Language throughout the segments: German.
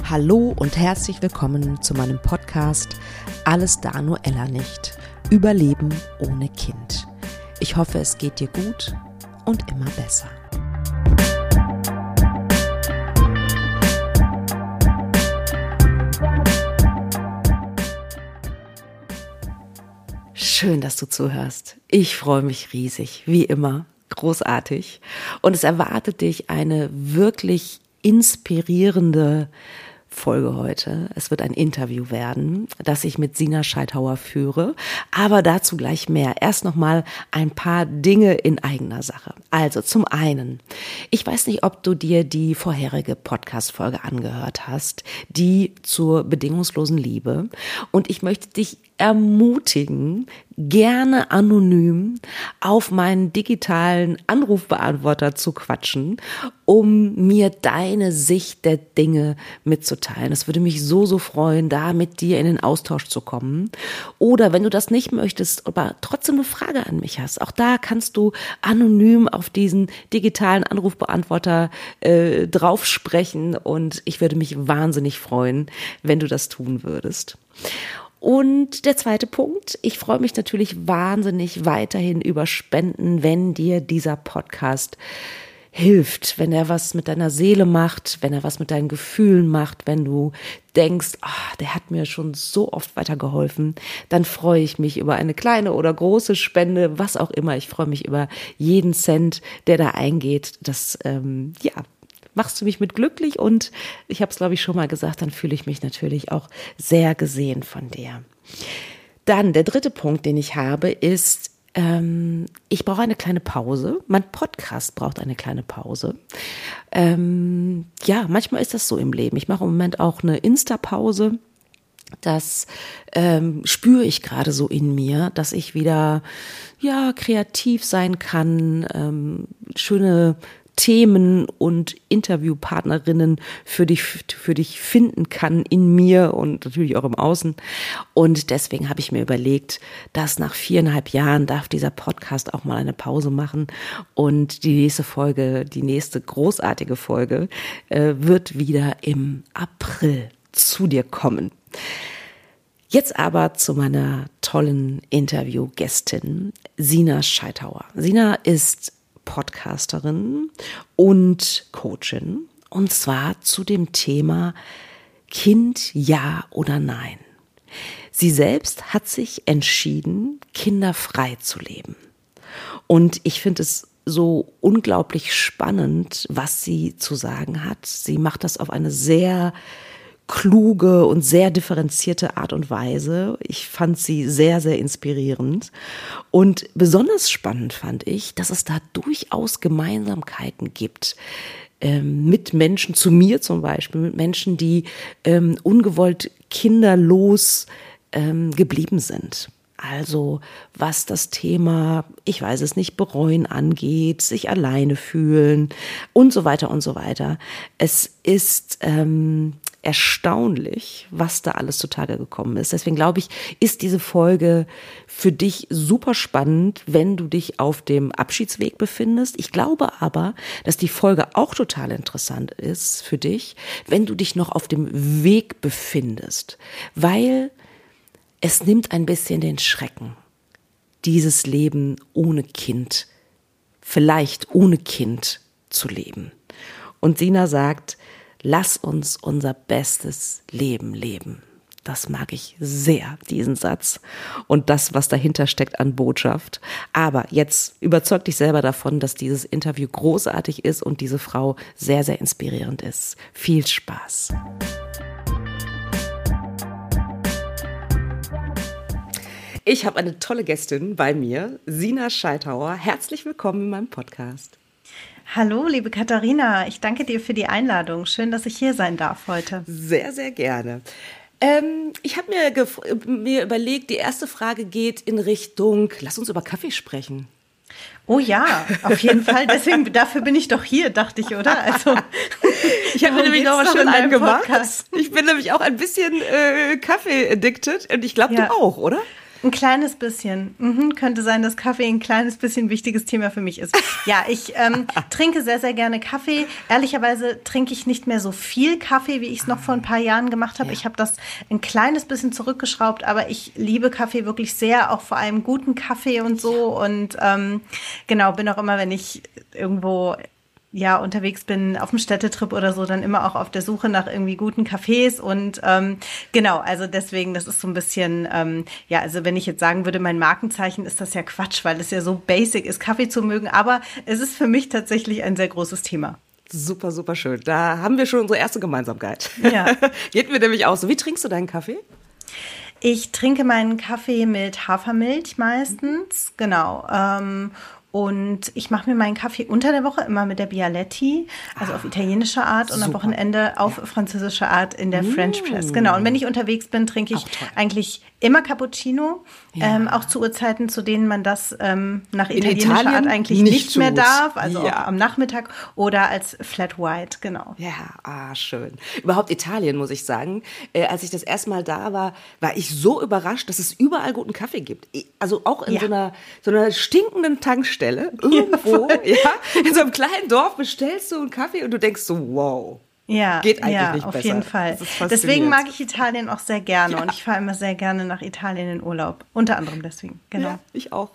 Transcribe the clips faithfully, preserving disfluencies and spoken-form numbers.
Hallo und herzlich willkommen zu meinem Podcast Alles da nur Ella nicht. Überleben ohne Kind. Ich hoffe, es geht dir gut und immer besser. Schön, dass du zuhörst. Ich freue mich riesig, wie immer, großartig. Und es erwartet dich eine wirklich inspirierende Folge heute. Es wird ein Interview werden, das ich mit Sina Scheithauer führe, aber dazu gleich mehr. Erst nochmal ein paar Dinge in eigener Sache. Also zum einen, ich weiß nicht, ob du dir die vorherige Podcast-Folge angehört hast, die zur bedingungslosen Liebe, und ich möchte dich ermutigen, gerne anonym auf meinen digitalen Anrufbeantworter zu quatschen, um mir deine Sicht der Dinge mitzuteilen. Es würde mich so, so freuen, da mit dir in den Austausch zu kommen. Oder wenn du das nicht möchtest, aber trotzdem eine Frage an mich hast, auch da kannst du anonym auf diesen digitalen Anrufbeantworter äh, drauf sprechen, und ich würde mich wahnsinnig freuen, wenn du das tun würdest. Und der zweite Punkt, ich freue mich natürlich wahnsinnig weiterhin über Spenden, wenn dir dieser Podcast hilft, wenn er was mit deiner Seele macht, wenn er was mit deinen Gefühlen macht, wenn du denkst, ach, der hat mir schon so oft weitergeholfen, dann freue ich mich über eine kleine oder große Spende, was auch immer. Ich freue mich über jeden Cent, der da eingeht. Das, ähm, ja, machst du mich mit glücklich, und ich habe es, glaube ich, schon mal gesagt, dann fühle ich mich natürlich auch sehr gesehen von dir. Dann der dritte Punkt, den ich habe, ist, ähm, ich brauche eine kleine Pause. Mein Podcast braucht eine kleine Pause. Ähm, ja, manchmal ist das so im Leben. Ich mache im Moment auch eine Insta-Pause. Das ähm, spüre ich gerade so in mir, dass ich wieder ja kreativ sein kann, ähm, schöne Themen und Interviewpartnerinnen für dich, für dich finden kann in mir und natürlich auch im Außen. Und deswegen habe ich mir überlegt, dass nach viereinhalb Jahren darf dieser Podcast auch mal eine Pause machen, und die nächste Folge, die nächste großartige Folge äh, wird wieder im April zu dir kommen. Jetzt aber zu meiner tollen Interviewgästin Sina Scheithauer. Sina ist Podcasterin und Coachin, und zwar zu dem Thema Kind ja oder nein. Sie selbst hat sich entschieden, kinderfrei zu leben. Und ich finde es so unglaublich spannend, was sie zu sagen hat. Sie macht das auf eine sehr kluge und sehr differenzierte Art und Weise. Ich fand sie sehr, sehr inspirierend. Und besonders spannend fand ich, dass es da durchaus Gemeinsamkeiten gibt ähm, mit Menschen, zu mir zum Beispiel, mit Menschen, die ähm, ungewollt kinderlos ähm, geblieben sind. Also was das Thema, ich weiß es nicht, bereuen angeht, sich alleine fühlen und so weiter und so weiter. Es ist ähm, erstaunlich, was da alles zutage gekommen ist. Deswegen glaube ich, ist diese Folge für dich super spannend, wenn du dich auf dem Abschiedsweg befindest. Ich glaube aber, dass die Folge auch total interessant ist für dich, wenn du dich noch auf dem Weg befindest, weil es nimmt ein bisschen den Schrecken, dieses Leben ohne Kind, vielleicht ohne Kind zu leben. Und Sina sagt, lass uns unser bestes Leben leben. Das mag ich sehr, diesen Satz, und das, was dahinter steckt an Botschaft. Aber jetzt überzeug dich selber davon, dass dieses Interview großartig ist und diese Frau sehr, sehr inspirierend ist. Viel Spaß. Ich habe eine tolle Gästin bei mir, Sina Scheithauer. Herzlich willkommen in meinem Podcast. Hallo, liebe Katharina. Ich danke dir für die Einladung. Schön, dass ich hier sein darf heute. Sehr, sehr gerne. Ähm, ich habe mir, gef- mir überlegt, die erste Frage geht in Richtung, lass uns über Kaffee sprechen. Oh ja, auf jeden Fall. Deswegen, dafür bin ich doch hier, dachte ich, oder? Also, ich habe mir nämlich noch was schön angemacht. Ich bin nämlich auch ein bisschen äh, Kaffee addicted, und ich glaube, ja. du auch, oder? Ein kleines bisschen. Mhm, könnte sein, dass Kaffee ein kleines bisschen ein wichtiges Thema für mich ist. Ja, ich ähm, trinke sehr, sehr gerne Kaffee. Ehrlicherweise trinke ich nicht mehr so viel Kaffee, wie ich es noch vor ein paar Jahren gemacht habe. Ja. Ich habe das ein kleines bisschen zurückgeschraubt, aber ich liebe Kaffee wirklich sehr, auch vor allem guten Kaffee und so. Und ähm, genau, bin auch immer, wenn ich irgendwo ja unterwegs bin auf dem Städtetrip oder so, dann immer auch auf der Suche nach irgendwie guten Cafés und ähm, genau, also deswegen, das ist so ein bisschen, ähm, ja, also wenn ich jetzt sagen würde, mein Markenzeichen ist das ja Quatsch, weil es ja so basic ist, Kaffee zu mögen, aber es ist für mich tatsächlich ein sehr großes Thema. Super, super schön. Da haben wir schon unsere erste Gemeinsamkeit. Ja. Geht mir nämlich auch so. Wie trinkst du deinen Kaffee? Ich trinke meinen Kaffee mit Hafermilch meistens, genau. Ähm, Und ich mache mir meinen Kaffee unter der Woche immer mit der Bialetti, also auf italienische Art und am Wochenende auf ja. französische Art in der mm. French Press. Genau. Und wenn ich unterwegs bin, trinke ich eigentlich immer Cappuccino, ja. ähm, auch zu Uhrzeiten, zu denen man das ähm, nach in italienischer Italien Art eigentlich nicht, nicht mehr darf, also ja. auch am Nachmittag oder als Flat White, genau. Ja, ah, schön. Überhaupt Italien, muss ich sagen. Äh, als ich das erste Mal da war, war ich so überrascht, dass es überall guten Kaffee gibt. Also auch in ja. so einer so einer stinkenden Tankstelle. Irgendwo, ja, ja, in so einem kleinen Dorf bestellst du einen Kaffee und du denkst so, wow, ja, geht eigentlich ja, nicht auf besser. jeden Fall. Deswegen mag ich Italien auch sehr gerne ja. und ich fahre immer sehr gerne nach Italien in Urlaub. Unter anderem deswegen, genau. Ja, ich auch.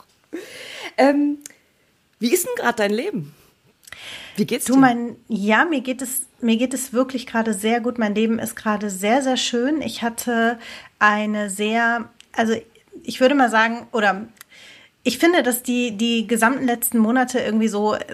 Ähm, wie ist denn gerade dein Leben? Wie geht's du, dir? Mein, ja, mir geht es, mir geht es wirklich gerade sehr gut. Mein Leben ist gerade sehr, sehr schön. Ich hatte eine sehr, also ich würde mal sagen, oder ich finde, dass die, die gesamten letzten Monate irgendwie so äh,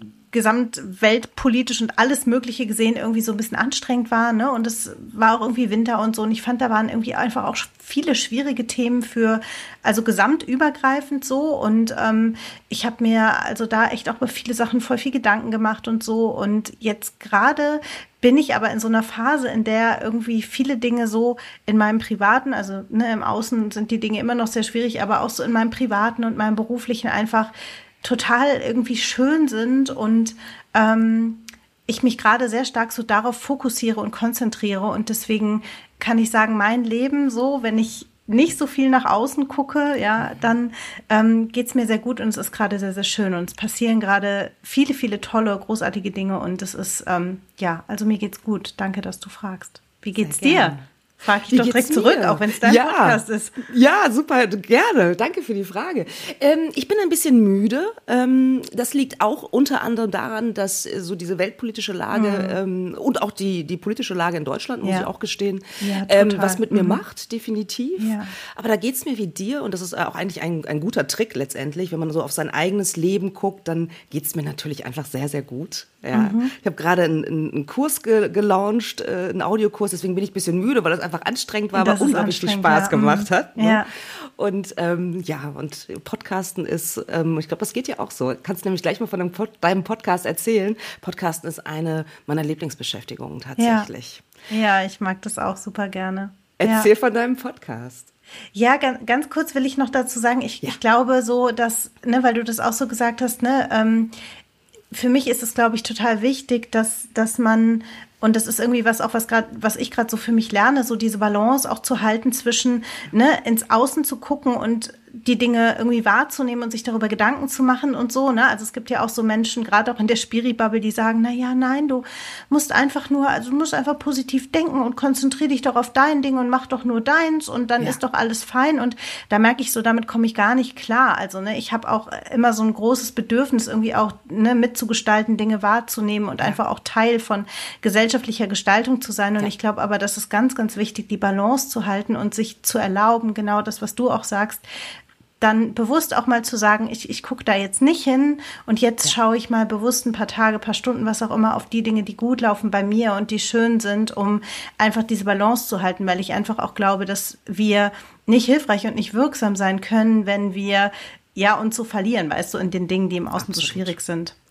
gesamtweltpolitisch und alles Mögliche gesehen irgendwie so ein bisschen anstrengend war, ne? Und es war auch irgendwie Winter und so. Und ich fand, da waren irgendwie einfach auch viele schwierige Themen für, also gesamtübergreifend so. Und ähm, ich habe mir also da echt auch über viele Sachen voll viel Gedanken gemacht und so. Und jetzt gerade bin ich aber in so einer Phase, in der irgendwie viele Dinge so in meinem Privaten, also ne, im Außen sind die Dinge immer noch sehr schwierig, aber auch so in meinem Privaten und meinem Beruflichen einfach total irgendwie schön sind und ähm, ich mich gerade sehr stark so darauf fokussiere und konzentriere und deswegen kann ich sagen, mein Leben so, wenn ich nicht so viel nach außen gucke, ja, dann ähm, geht's mir sehr gut und es ist gerade sehr, sehr schön und es passieren gerade viele, viele tolle, großartige Dinge und es ist, ähm, ja, also mir geht's gut. Danke, dass du fragst. Wie geht's dir? Frag ich Wie doch direkt zurück, mir? auch wenn es dein ja. Podcast ist. Ja, super, gerne. Danke für die Frage. Ähm, ich bin ein bisschen müde. Ähm, das liegt auch unter anderem daran, dass äh, so diese weltpolitische Lage mhm. ähm, und auch die, die politische Lage in Deutschland, muss ja. ich auch gestehen, ja, ähm, was mit mir mhm. macht, definitiv. Ja. Aber da geht's mir wie dir und das ist auch eigentlich ein, ein guter Trick letztendlich. Wenn man so auf sein eigenes Leben guckt, dann geht's mir natürlich einfach sehr, sehr gut. Ja. Mhm. Ich habe gerade einen, einen Kurs ge- gelauncht, äh, einen Audiokurs, deswegen bin ich ein bisschen müde, weil das einfach anstrengend war, aber unglaublich viel Spaß ja. gemacht hat. Ne? Ja. Und ähm, ja, und Podcasten ist, ähm, ich glaube, das geht ja auch so. Kannst nämlich gleich mal von deinem, Pod- deinem Podcast erzählen. Podcasten ist eine meiner Lieblingsbeschäftigungen tatsächlich. Ja, ja, ich mag das auch super gerne. Erzähl ja. von deinem Podcast. Ja, ganz, ganz kurz will ich noch dazu sagen, ich, ja. ich glaube so, dass, ne, weil du das auch so gesagt hast, ne, ähm, für mich ist es, glaube ich, total wichtig, dass, dass man, und das ist irgendwie was auch, was gerade, was ich gerade so für mich lerne, so diese Balance auch zu halten zwischen, ne, ins Außen zu gucken und die Dinge irgendwie wahrzunehmen und sich darüber Gedanken zu machen und so, ne? Also es gibt ja auch so Menschen, gerade auch in der Spiri-Bubble, die sagen, na ja, nein, du musst einfach nur, also du musst einfach positiv denken und konzentrier dich doch auf dein Ding und mach doch nur deins und dann ja. ist doch alles fein und da merke ich so, damit komme ich gar nicht klar. Also, ne, ich habe auch immer so ein großes Bedürfnis, irgendwie auch, ne, mitzugestalten, Dinge wahrzunehmen und ja. einfach auch Teil von gesellschaftlicher Gestaltung zu sein und ja. ich glaube aber, das ist ganz, ganz wichtig, die Balance zu halten und sich zu erlauben, genau das, was du auch sagst, dann bewusst auch mal zu sagen, ich, ich gucke da jetzt nicht hin und jetzt ja. schaue ich mal bewusst ein paar Tage, paar Stunden, was auch immer, auf die Dinge, die gut laufen bei mir und die schön sind, um einfach diese Balance zu halten, weil ich einfach auch glaube, dass wir nicht hilfreich und nicht wirksam sein können, wenn wir ja uns so verlieren, weißt du, in den Dingen, die im Außen Absolut. So schwierig sind.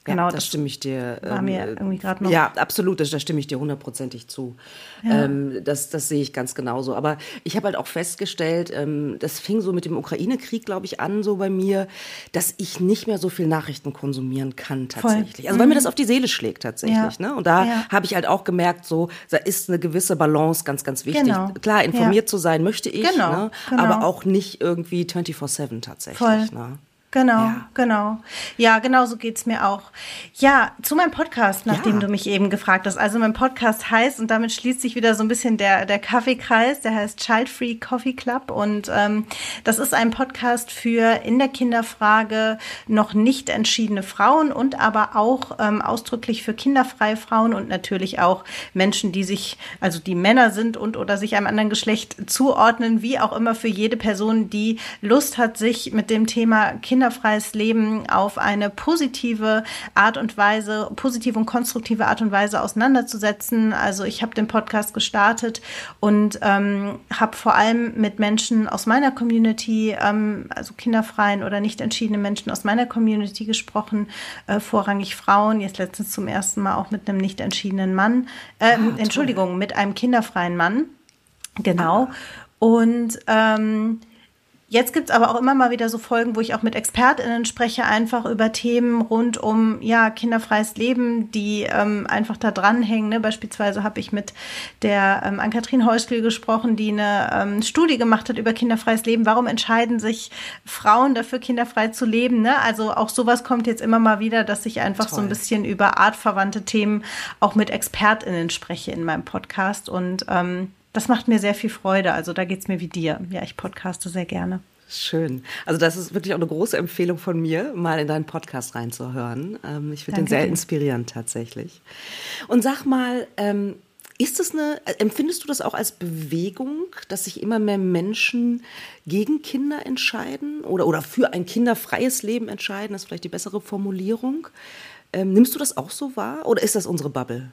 genau. Ja, das, das stimme ich dir. War ähm, mir irgendwie gerade noch. Ja, absolut, das, da stimme ich dir hundertprozentig zu. Ja. Ähm, das, das sehe ich ganz genauso. Aber ich habe halt auch festgestellt, ähm, das fing so mit dem Ukraine-Krieg, glaube ich, an, so bei mir, dass ich nicht mehr so viel Nachrichten konsumieren kann tatsächlich. Voll. Also weil mhm. mir das auf die Seele schlägt tatsächlich. Ja. Ne? Und da ja. habe ich halt auch gemerkt, so, da ist eine gewisse Balance ganz, ganz wichtig. Genau. Klar, informiert ja. zu sein möchte ich, genau. Ne? Genau. aber auch nicht irgendwie vierundzwanzig sieben tatsächlich. Voll. Ne? Genau, ja. genau. Ja, genau so geht's mir auch. Ja, zu meinem Podcast, nachdem ja. du mich eben gefragt hast. Also mein Podcast heißt, und damit schließt sich wieder so ein bisschen der, der Kaffeekreis, der heißt Child Free Coffee Club. Und ähm, das ist ein Podcast für in der Kinderfrage noch nicht entschiedene Frauen und aber auch ähm, ausdrücklich für kinderfreie Frauen und natürlich auch Menschen, die sich, also die Männer sind und oder sich einem anderen Geschlecht zuordnen, wie auch immer für jede Person, die Lust hat, sich mit dem Thema Kinder kinderfreies Leben auf eine positive Art und Weise, positive und konstruktive Art und Weise auseinanderzusetzen. Also ich habe den Podcast gestartet und ähm, habe vor allem mit Menschen aus meiner Community, ähm, also kinderfreien oder nicht entschiedene Menschen aus meiner Community gesprochen, äh, vorrangig Frauen, jetzt letztens zum ersten Mal auch mit einem nicht entschiedenen Mann, äh, ah, Entschuldigung, mit einem kinderfreien Mann. Genau. Ah. Und ähm, Jetzt gibt's aber auch immer mal wieder so Folgen, wo ich auch mit ExpertInnen spreche, einfach über Themen rund um ja kinderfreies Leben, die ähm, einfach da dranhängen. Ne? Beispielsweise habe ich mit der ähm, Ann-Kathrin Heuschkel gesprochen, die eine ähm, Studie gemacht hat über kinderfreies Leben. Warum entscheiden sich Frauen dafür, kinderfrei zu leben? Ne? Also auch sowas kommt jetzt immer mal wieder, dass ich einfach Toll. so ein bisschen über artverwandte Themen auch mit ExpertInnen spreche in meinem Podcast. Und ähm, das macht mir sehr viel Freude. Also da geht's mir wie dir. Ja, ich podcaste sehr gerne. Schön. Also das ist wirklich auch eine große Empfehlung von mir, mal in deinen Podcast reinzuhören. Ähm, ich finde den sehr inspirierend tatsächlich. Und sag mal, ähm, ist das eine, empfindest du das auch als Bewegung, dass sich immer mehr Menschen gegen Kinder entscheiden oder, oder für ein kinderfreies Leben entscheiden? Das ist vielleicht die bessere Formulierung. Ähm, nimmst du das auch so wahr oder ist das unsere Bubble?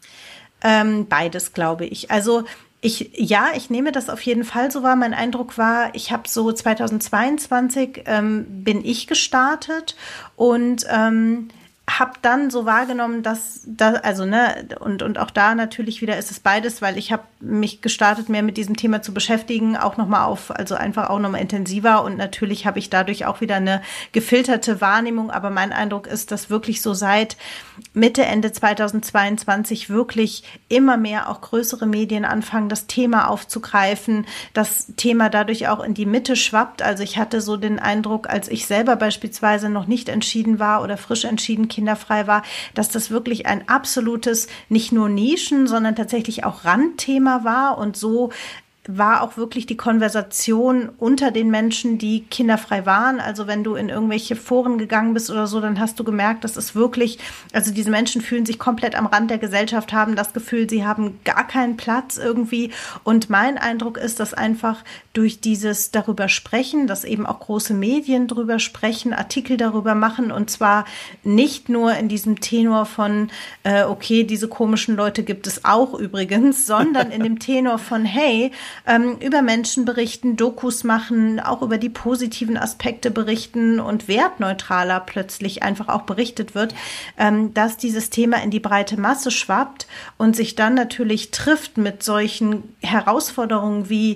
Ähm, beides, glaube ich. Also Ich, ja, ich nehme das auf jeden Fall so wahr. Mein Eindruck war, ich habe so zweitausendzweiundzwanzig ähm, bin ich gestartet und ähm, habe dann so wahrgenommen, dass da, also ne, und und auch da natürlich wieder ist es beides, weil ich habe mich gestartet, mehr mit diesem Thema zu beschäftigen, auch nochmal auf, also einfach auch nochmal intensiver und natürlich habe ich dadurch auch wieder eine gefilterte Wahrnehmung, aber mein Eindruck ist, dass wirklich so seit Mitte, Ende zweitausendzweiundzwanzig wirklich immer mehr auch größere Medien anfangen, das Thema aufzugreifen, das Thema dadurch auch in die Mitte schwappt. Also ich hatte so den Eindruck, als ich selber beispielsweise noch nicht entschieden war oder frisch entschieden kinderfrei war, dass das wirklich ein absolutes, nicht nur Nischen, sondern tatsächlich auch Randthema war und so war auch wirklich die Konversation unter den Menschen, die kinderfrei waren. Also wenn du in irgendwelche Foren gegangen bist oder so, dann hast du gemerkt, dass es wirklich, also diese Menschen fühlen sich komplett am Rand der Gesellschaft, haben das Gefühl, sie haben gar keinen Platz irgendwie. Und mein Eindruck ist, dass einfach durch dieses darüber sprechen, dass eben auch große Medien darüber sprechen, Artikel darüber machen und zwar nicht nur in diesem Tenor von, äh, okay, diese komischen Leute gibt es auch übrigens, sondern in dem Tenor von, hey, Ähm, über Menschen berichten, Dokus machen, auch über die positiven Aspekte berichten und wertneutraler plötzlich einfach auch berichtet wird, ähm, dass dieses Thema in die breite Masse schwappt und sich dann natürlich trifft mit solchen Herausforderungen wie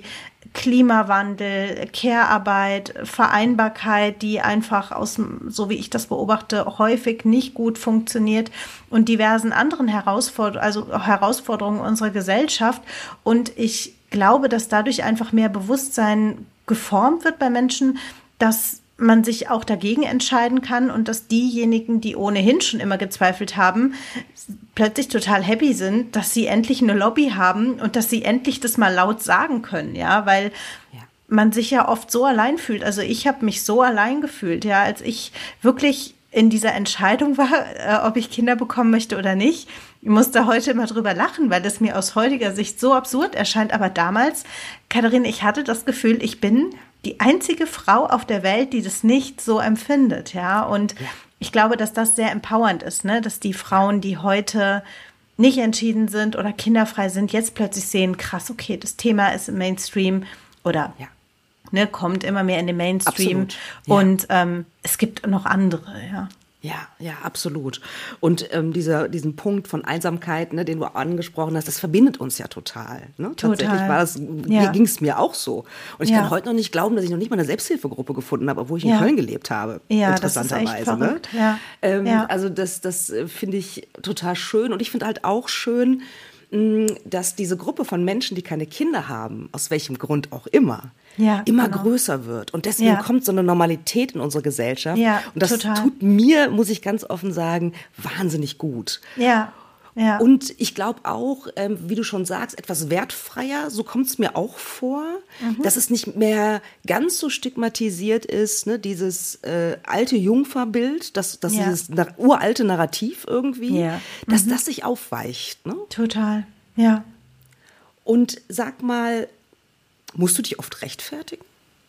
Klimawandel, Care-Arbeit, Vereinbarkeit, die einfach aus, so wie ich das beobachte, häufig nicht gut funktioniert und diversen anderen Herausforderungen, also Herausforderungen unserer Gesellschaft. Und ich glaube, dass dadurch einfach mehr Bewusstsein geformt wird bei Menschen, dass man sich auch dagegen entscheiden kann und dass diejenigen, die ohnehin schon immer gezweifelt haben, plötzlich total happy sind, dass sie endlich eine Lobby haben und dass sie endlich das mal laut sagen können, ja, weil ja. man sich ja oft so allein fühlt. Also ich habe mich so allein gefühlt, ja, als ich wirklich in dieser Entscheidung war, äh, ob ich Kinder bekommen möchte oder nicht. Ich musste heute immer drüber lachen, weil das mir aus heutiger Sicht so absurd erscheint. Aber damals, Katharina, ich hatte das Gefühl, ich bin die einzige Frau auf der Welt, die das nicht so empfindet, ja. Und ja. ich glaube, dass das sehr empowernd ist, ne, dass die Frauen, die heute nicht entschieden sind oder kinderfrei sind, jetzt plötzlich sehen, krass, okay, das Thema ist im Mainstream oder ja. Ne, kommt immer mehr in den Mainstream. Ja. Und ähm, es gibt noch andere, ja. Ja, ja, absolut. Und ähm, dieser, diesen Punkt von Einsamkeit, ne, den du angesprochen hast, das verbindet uns ja total. Ne? Total. Tatsächlich war das, ja. ging es mir auch so. Und ich ja. kann heute noch nicht glauben, dass ich noch nicht mal eine Selbsthilfegruppe gefunden habe, obwohl ich ja. in Köln gelebt habe. Ja, interessanterweise. das ist echt verrückt. Ne? Ja. Ähm, ja. Also das, das finde ich total schön. Und ich finde halt auch schön, dass diese Gruppe von Menschen, die keine Kinder haben, aus welchem Grund auch immer, ja, immer genau. größer wird. Und deswegen ja. kommt so eine Normalität in unsere Gesellschaft. Ja, und das total. tut mir, muss ich ganz offen sagen, wahnsinnig gut. Ja. Ja. Und ich glaube auch, ähm, wie du schon sagst, etwas wertfreier, so kommt es mir auch vor, mhm. dass es nicht mehr ganz so stigmatisiert ist, ne, dieses äh, alte Jungferbild, das, das ja. dieses na- uralte Narrativ irgendwie, ja. dass mhm. das sich aufweicht. Ne? Total, ja. Und sag mal, musst du dich oft rechtfertigen?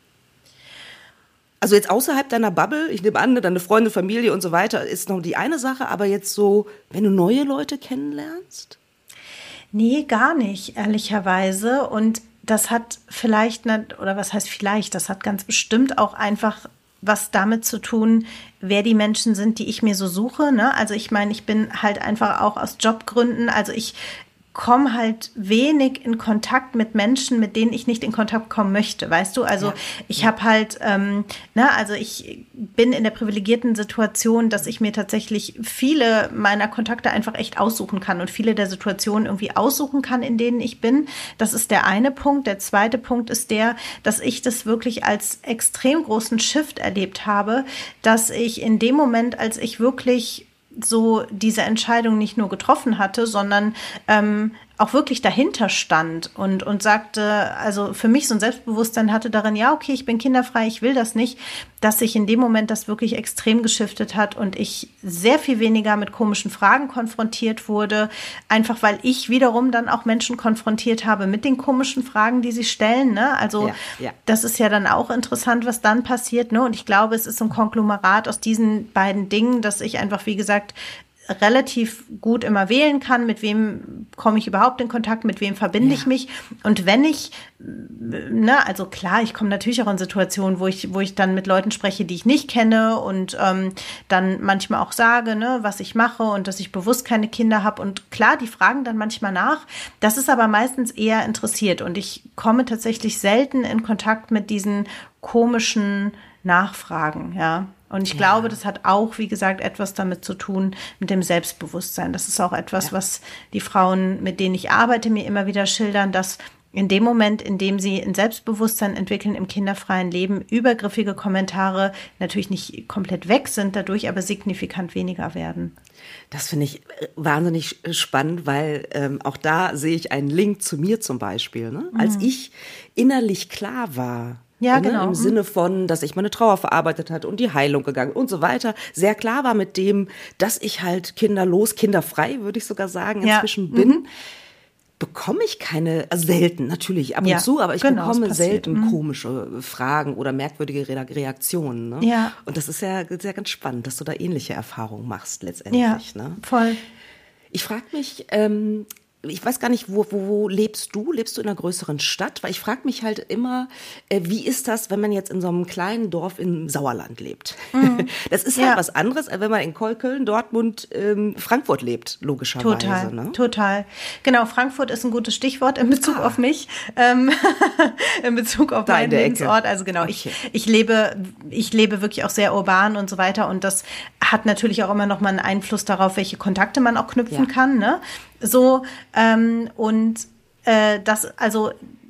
Also jetzt außerhalb deiner Bubble, ich nehme an, deine Freunde, Familie und so weiter, ist noch die eine Sache, aber jetzt so, wenn du neue Leute kennenlernst? Nee, gar nicht, ehrlicherweise. Und das hat vielleicht, nicht, oder was heißt vielleicht, das hat ganz bestimmt auch einfach was damit zu tun, wer die Menschen sind, die ich mir so suche. Ne? Also ich meine, ich bin halt einfach auch aus Jobgründen, also ich komme halt wenig in Kontakt mit Menschen, mit denen ich nicht in Kontakt kommen möchte, weißt du? Also ja. ich habe halt, ähm, na, also ich bin in der privilegierten Situation, dass ich mir tatsächlich viele meiner Kontakte einfach echt aussuchen kann und viele der Situationen irgendwie aussuchen kann, in denen ich bin. Das ist der eine Punkt. Der zweite Punkt ist der, dass ich das wirklich als extrem großen Shift erlebt habe, dass ich in dem Moment, als ich wirklich so diese Entscheidung nicht nur getroffen hatte, sondern ähm, auch wirklich dahinter stand und, und sagte, also für mich so ein Selbstbewusstsein hatte darin, ja, okay, ich bin kinderfrei, ich will das nicht, dass sich in dem Moment das wirklich extrem geschiftet hat und ich sehr viel weniger mit komischen Fragen konfrontiert wurde, einfach weil ich wiederum dann auch Menschen konfrontiert habe mit den komischen Fragen, die sie stellen, ne? Also ja, ja. das ist ja dann auch interessant, was dann passiert, ne? Und ich glaube, es ist so ein Konglomerat aus diesen beiden Dingen, dass ich einfach, wie gesagt, relativ gut immer wählen kann, mit wem komme ich überhaupt in Kontakt, mit wem verbinde ja. ich mich. Und wenn ich, ne, also klar, ich komme natürlich auch in Situationen, wo ich, wo ich dann mit Leuten spreche, die ich nicht kenne und ähm, dann manchmal auch sage, ne, was ich mache und dass ich bewusst keine Kinder habe. Und klar, die fragen dann manchmal nach. Das ist aber meistens eher interessiert. Und ich komme tatsächlich selten in Kontakt mit diesen komischen Nachfragen, ja. Und ich ja. glaube, das hat auch, wie gesagt, etwas damit zu tun, mit dem Selbstbewusstsein. Das ist auch etwas, ja. was die Frauen, mit denen ich arbeite, mir immer wieder schildern, dass in dem Moment, in dem sie ein Selbstbewusstsein entwickeln im kinderfreien Leben, übergriffige Kommentare natürlich nicht komplett weg sind dadurch, aber signifikant weniger werden. Das finde ich wahnsinnig spannend, weil ähm, auch da sehe ich einen Link zu mir zum Beispiel. Ne? Mhm. Als ich innerlich klar war, Ja, ne, genau. im Sinne von, dass ich meine Trauer verarbeitet hat und die Heilung gegangen und so weiter, sehr klar war mit dem, dass ich halt kinderlos, kinderfrei, würde ich sogar sagen, inzwischen ja. bin, mhm. bekomme ich keine, also selten, natürlich ab und ja, zu, aber ich genau, bekomme selten mhm. komische Fragen oder merkwürdige Reaktionen. Ne? Ja. Und das ist ja, das ist ja ganz spannend, dass du da ähnliche Erfahrungen machst letztendlich. Ja, ne? voll. Ich frage mich, ähm, ich weiß gar nicht, wo, wo, wo lebst du? Lebst du in einer größeren Stadt? Weil ich frage mich halt immer, äh, wie ist das, wenn man jetzt in so einem kleinen Dorf im Sauerland lebt? Mhm. Das ist halt ja. was anderes, als wenn man in Köln, Dortmund, ähm, Frankfurt lebt, logischerweise. Total, ne? total. Genau, Frankfurt ist ein gutes Stichwort in Bezug ah. auf mich, ähm, in Bezug auf meinen Lebensort. Also genau, okay. ich, ich lebe, ich lebe wirklich auch sehr urban und so weiter. Und das hat natürlich auch immer noch mal einen Einfluss darauf, welche Kontakte man auch knüpfen ja. kann, ne? So, ähm, und äh, das, also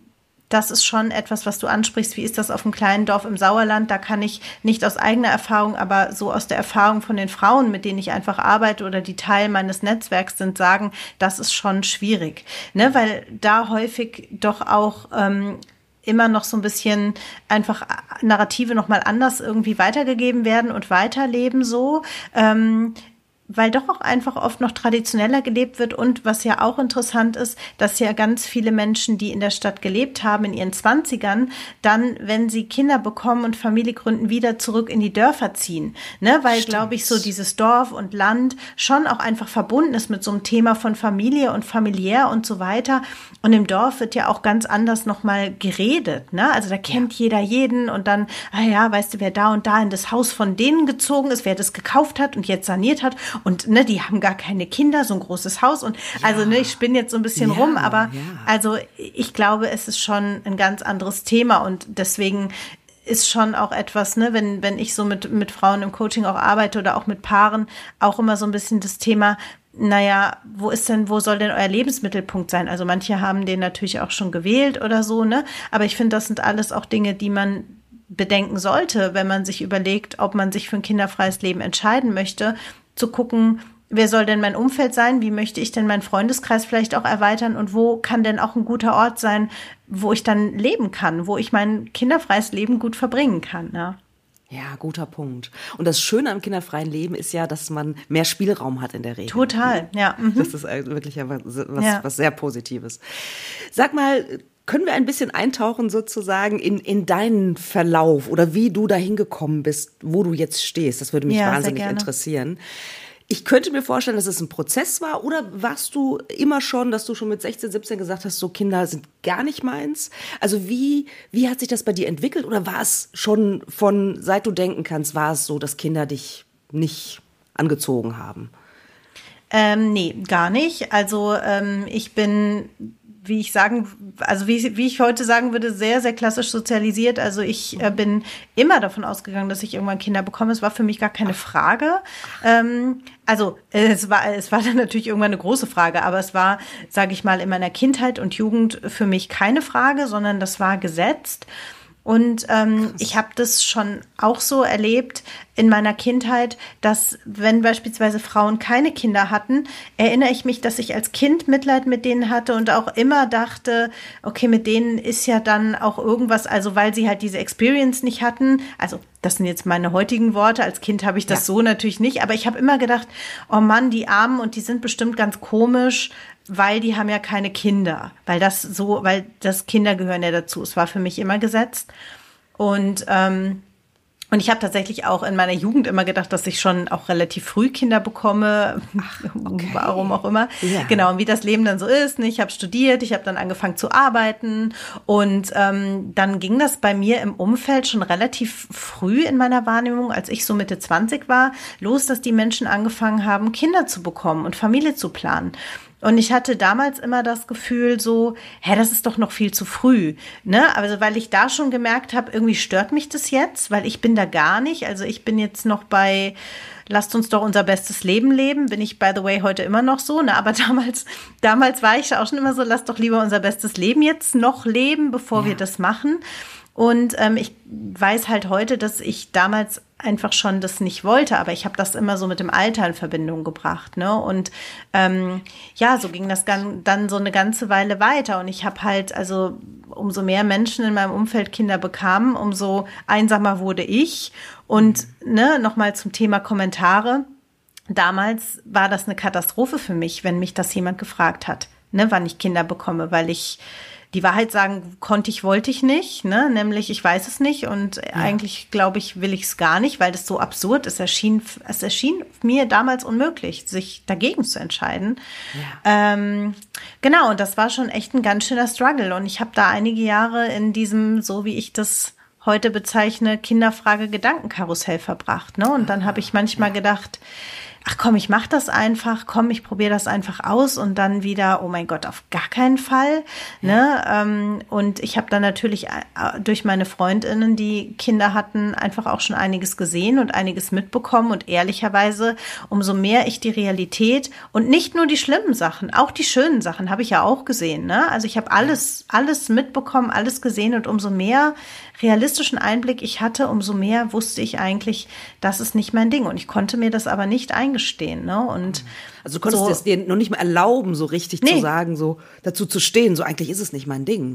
das ist schon etwas, was du ansprichst. Wie ist das auf einem kleinen Dorf im Sauerland? Da kann ich nicht aus eigener Erfahrung, aber so aus der Erfahrung von den Frauen, mit denen ich einfach arbeite oder die Teil meines Netzwerks sind, sagen, das ist schon schwierig, ne? Weil da häufig doch auch ähm, immer noch so ein bisschen einfach Narrative noch mal anders irgendwie weitergegeben werden und weiterleben so. Ähm, weil doch auch einfach oft noch traditioneller gelebt wird und was ja auch interessant ist, dass ja ganz viele Menschen, die in der Stadt gelebt haben, in ihren Zwanzigern, dann, wenn sie Kinder bekommen und Familie gründen, wieder zurück in die Dörfer ziehen. Ne? Weil, glaube ich, so dieses Dorf und Land schon auch einfach verbunden ist mit so einem Thema von Familie und familiär und so weiter. Und im Dorf wird ja auch ganz anders nochmal geredet. Ne? Also da kennt ja. jeder jeden und dann, ah ja, weißt du, wer da und da in das Haus von denen gezogen ist, wer das gekauft hat und jetzt saniert hat. Und ne, die haben gar keine Kinder, so ein großes Haus. Und ja. also ne, ich spinne jetzt so ein bisschen ja, rum, aber ja. also ich glaube, es ist schon ein ganz anderes Thema und deswegen ist schon auch etwas, ne, wenn wenn ich so mit mit Frauen im Coaching auch arbeite oder auch mit Paaren, auch immer so ein bisschen das Thema, naja, wo ist denn, wo soll denn euer Lebensmittelpunkt sein? Also manche haben den natürlich auch schon gewählt oder so, ne? Aber ich finde, das sind alles auch Dinge, die man bedenken sollte, wenn man sich überlegt, ob man sich für ein kinderfreies Leben entscheiden möchte, zu gucken, wer soll denn mein Umfeld sein? Wie möchte ich denn meinen Freundeskreis vielleicht auch erweitern? Und wo kann denn auch ein guter Ort sein, wo ich dann leben kann, wo ich mein kinderfreies Leben gut verbringen kann, ne? Ja, guter Punkt. Und das Schöne am kinderfreien Leben ist ja, dass man mehr Spielraum hat in der Regel. Total, ja. Mhm. Das ist wirklich was, was, ja. was sehr Positives. Sag mal, können wir ein bisschen eintauchen sozusagen in, in deinen Verlauf oder wie du dahin gekommen bist, wo du jetzt stehst? Das würde mich ja, wahnsinnig interessieren. Ich könnte mir vorstellen, dass es ein Prozess war, oder warst du immer schon, dass du schon mit sechzehn, siebzehn gesagt hast, so Kinder sind gar nicht meins? Also wie, wie hat sich das bei dir entwickelt, oder war es schon von, seit du denken kannst, war es so, dass Kinder dich nicht angezogen haben? Ähm, nee, gar nicht. Also ähm, ich bin, wie ich sagen, also wie, wie ich heute sagen würde, sehr, sehr klassisch sozialisiert. Also ich äh, bin immer davon ausgegangen, dass ich irgendwann Kinder bekomme. Es war für mich gar keine Frage. Ähm, also äh, es war, es war dann natürlich irgendwann eine große Frage, aber es war, sage ich mal, in meiner Kindheit und Jugend für mich keine Frage, sondern das war gesetzt. Und ähm, ich habe das schon auch so erlebt in meiner Kindheit, dass wenn beispielsweise Frauen keine Kinder hatten, erinnere ich mich, dass ich als Kind Mitleid mit denen hatte und auch immer dachte, okay, mit denen ist ja dann auch irgendwas, also weil sie halt diese Experience nicht hatten, also das sind jetzt meine heutigen Worte, als Kind habe ich das ja. so natürlich nicht, aber ich habe immer gedacht, oh Mann, die Armen und die sind bestimmt ganz komisch, weil die haben ja keine Kinder, weil das so, weil das Kinder gehören ja dazu. Es war für mich immer gesetzt. Und ähm, und ich habe tatsächlich auch in meiner Jugend immer gedacht, dass ich schon auch relativ früh Kinder bekomme, Ach, okay. warum auch immer. Ja. Genau, und wie das Leben dann so ist. Ich habe studiert, ich habe dann angefangen zu arbeiten und ähm, dann ging das bei mir im Umfeld schon relativ früh in meiner Wahrnehmung, als ich so Mitte zwanzig war, los, dass die Menschen angefangen haben, Kinder zu bekommen und Familie zu planen. Und ich hatte damals immer das Gefühl so, hä, das ist doch noch viel zu früh, ne? Also weil ich da schon gemerkt habe, irgendwie stört mich das jetzt, weil ich bin da gar nicht. Also ich bin jetzt noch bei, lasst uns doch unser bestes Leben leben, bin ich by the way heute immer noch so, ne? Aber damals, damals war ich auch schon immer so, lasst doch lieber unser bestes Leben jetzt noch leben, bevor ja. wir das machen. Und ähm, ich weiß halt heute, dass ich damals einfach schon das nicht wollte, aber ich habe das immer so mit dem Alter in Verbindung gebracht, ne? Und ähm, ja, so ging das dann so eine ganze Weile weiter. Und ich habe halt, also umso mehr Menschen in meinem Umfeld Kinder bekamen, umso einsamer wurde ich. Und ne, nochmal zum Thema Kommentare. Damals war das eine Katastrophe für mich, wenn mich das jemand gefragt hat, ne, wann ich Kinder bekomme, weil ich die Wahrheit sagen konnte ich, wollte ich nicht, ne? Nämlich ich weiß es nicht und ja. eigentlich glaube ich, will ich es gar nicht, weil das so absurd ist. Es erschien, es erschien mir damals unmöglich, sich dagegen zu entscheiden. Ja. Ähm, genau, und das war schon echt ein ganz schöner Struggle und ich habe da einige Jahre in diesem, so wie ich das heute bezeichne, Kinderfrage-Gedankenkarussell verbracht, ne? Und dann habe ich manchmal gedacht, ach komm, ich mach das einfach, komm, ich probiere das einfach aus und dann wieder, oh mein Gott, auf gar keinen Fall. Ja. Ne? Und ich habe dann natürlich durch meine FreundInnen, die Kinder hatten, einfach auch schon einiges gesehen und einiges mitbekommen und ehrlicherweise, umso mehr ich die Realität und nicht nur die schlimmen Sachen, auch die schönen Sachen habe ich ja auch gesehen. Ne? Also ich habe alles, alles mitbekommen, alles gesehen und umso mehr realistischen Einblick ich hatte, umso mehr wusste ich eigentlich, das ist nicht mein Ding. Und ich konnte mir das aber nicht eingestehen. Ne? Und also du konntest so, es dir noch nicht mal erlauben, so richtig nee. zu sagen, so dazu zu stehen, so eigentlich ist es nicht mein Ding, ne?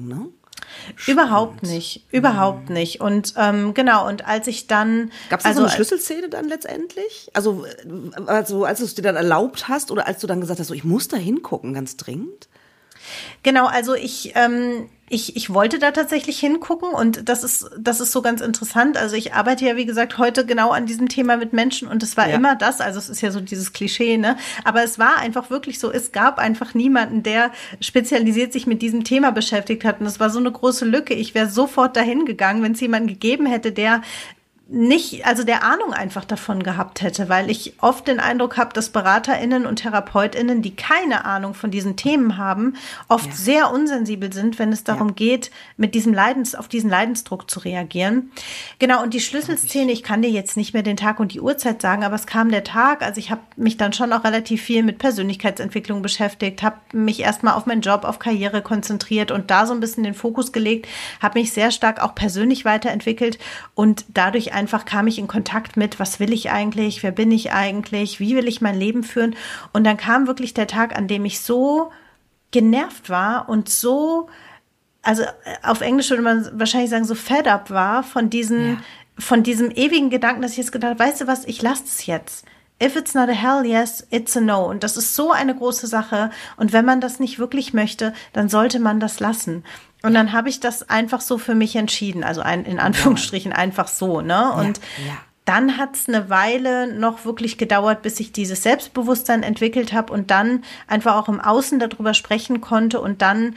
Überhaupt nicht, überhaupt hm. nicht. Und ähm, genau, und als ich dann... Gab es da also, so eine Schlüsselszene dann letztendlich? Also, also als du es dir dann erlaubt hast oder als du dann gesagt hast, so, ich muss da hingucken, ganz dringend? Genau, also ich... Ähm, Ich, ich wollte da tatsächlich hingucken und das ist, das ist so ganz interessant. Also ich arbeite ja, wie gesagt, heute genau an diesem Thema mit Menschen und es war ja. immer das, also es ist ja so dieses Klischee, ne? Aber es war einfach wirklich so, es gab einfach niemanden, der spezialisiert sich mit diesem Thema beschäftigt hat und es war so eine große Lücke. Ich wäre sofort dahin gegangen, wenn es jemanden gegeben hätte, der nicht, also der Ahnung einfach davon gehabt hätte, weil ich oft den Eindruck habe, dass BeraterInnen und TherapeutInnen, die keine Ahnung von diesen Themen haben, oft ja. sehr unsensibel sind, wenn es darum ja. geht, mit diesem Leidens, auf diesen Leidensdruck zu reagieren. Genau, und die Schlüsselszene, ich kann dir jetzt nicht mehr den Tag und die Uhrzeit sagen, aber es kam der Tag, also ich habe mich dann schon auch relativ viel mit Persönlichkeitsentwicklung beschäftigt, habe mich erstmal auf meinen Job, auf Karriere konzentriert und da so ein bisschen den Fokus gelegt, habe mich sehr stark auch persönlich weiterentwickelt und dadurch einfach kam ich in Kontakt mit, was will ich eigentlich, wer bin ich eigentlich, wie will ich mein Leben führen? Und dann kam wirklich der Tag, an dem ich so genervt war und so, also auf Englisch würde man wahrscheinlich sagen, so fed up war von diesen, ja. von diesem ewigen Gedanken, dass ich jetzt gedacht habe, weißt du was, ich lasse es jetzt. If it's not a hell yes, it's a no. Und das ist so eine große Sache. Und wenn man das nicht wirklich möchte, dann sollte man das lassen. Und dann habe ich das einfach so für mich entschieden, also ein, in Anführungsstrichen einfach so, ne? Und ja, ja. dann hat es eine Weile noch wirklich gedauert, bis ich dieses Selbstbewusstsein entwickelt habe und dann einfach auch im Außen darüber sprechen konnte und dann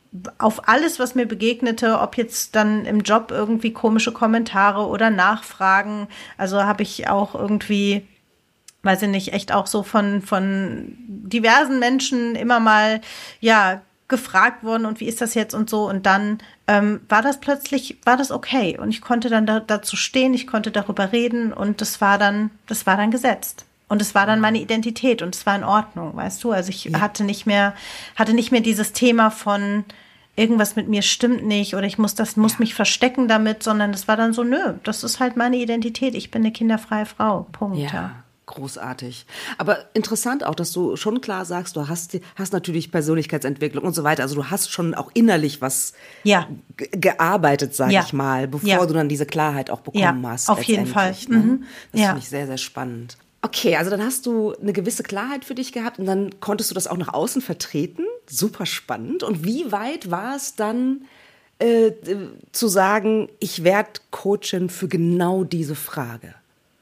auf alles, was mir begegnete, ob jetzt dann im Job irgendwie komische Kommentare oder Nachfragen, also habe ich auch irgendwie, weiß ich nicht, echt auch so von, von diversen Menschen immer mal, ja, gefragt worden und wie ist das jetzt und so und dann ähm, war das plötzlich, war das okay und ich konnte dann da, dazu stehen, ich konnte darüber reden und das war dann, das war dann gesetzt und es war dann meine Identität und es war in Ordnung, weißt du, also ich ja. hatte nicht mehr, hatte nicht mehr dieses Thema von irgendwas mit mir stimmt nicht oder ich muss das, muss ja. mich verstecken damit, sondern es war dann so, nö, das ist halt meine Identität, ich bin eine kinderfreie Frau, Punkt, ja. ja. Großartig. Aber interessant auch, dass du schon klar sagst, du hast, hast natürlich Persönlichkeitsentwicklung und so weiter. Also du hast schon auch innerlich was ja. g- gearbeitet, sag ja. ich mal, bevor ja. du dann diese Klarheit auch bekommen ja, hast. Auf jeden Fall. Ne? Mhm. Das ja. finde ich sehr, sehr spannend. Okay, also dann hast du eine gewisse Klarheit für dich gehabt und dann konntest du das auch nach außen vertreten. Super spannend. Und wie weit war es dann äh, zu sagen, ich werde Coachin für genau diese Frage?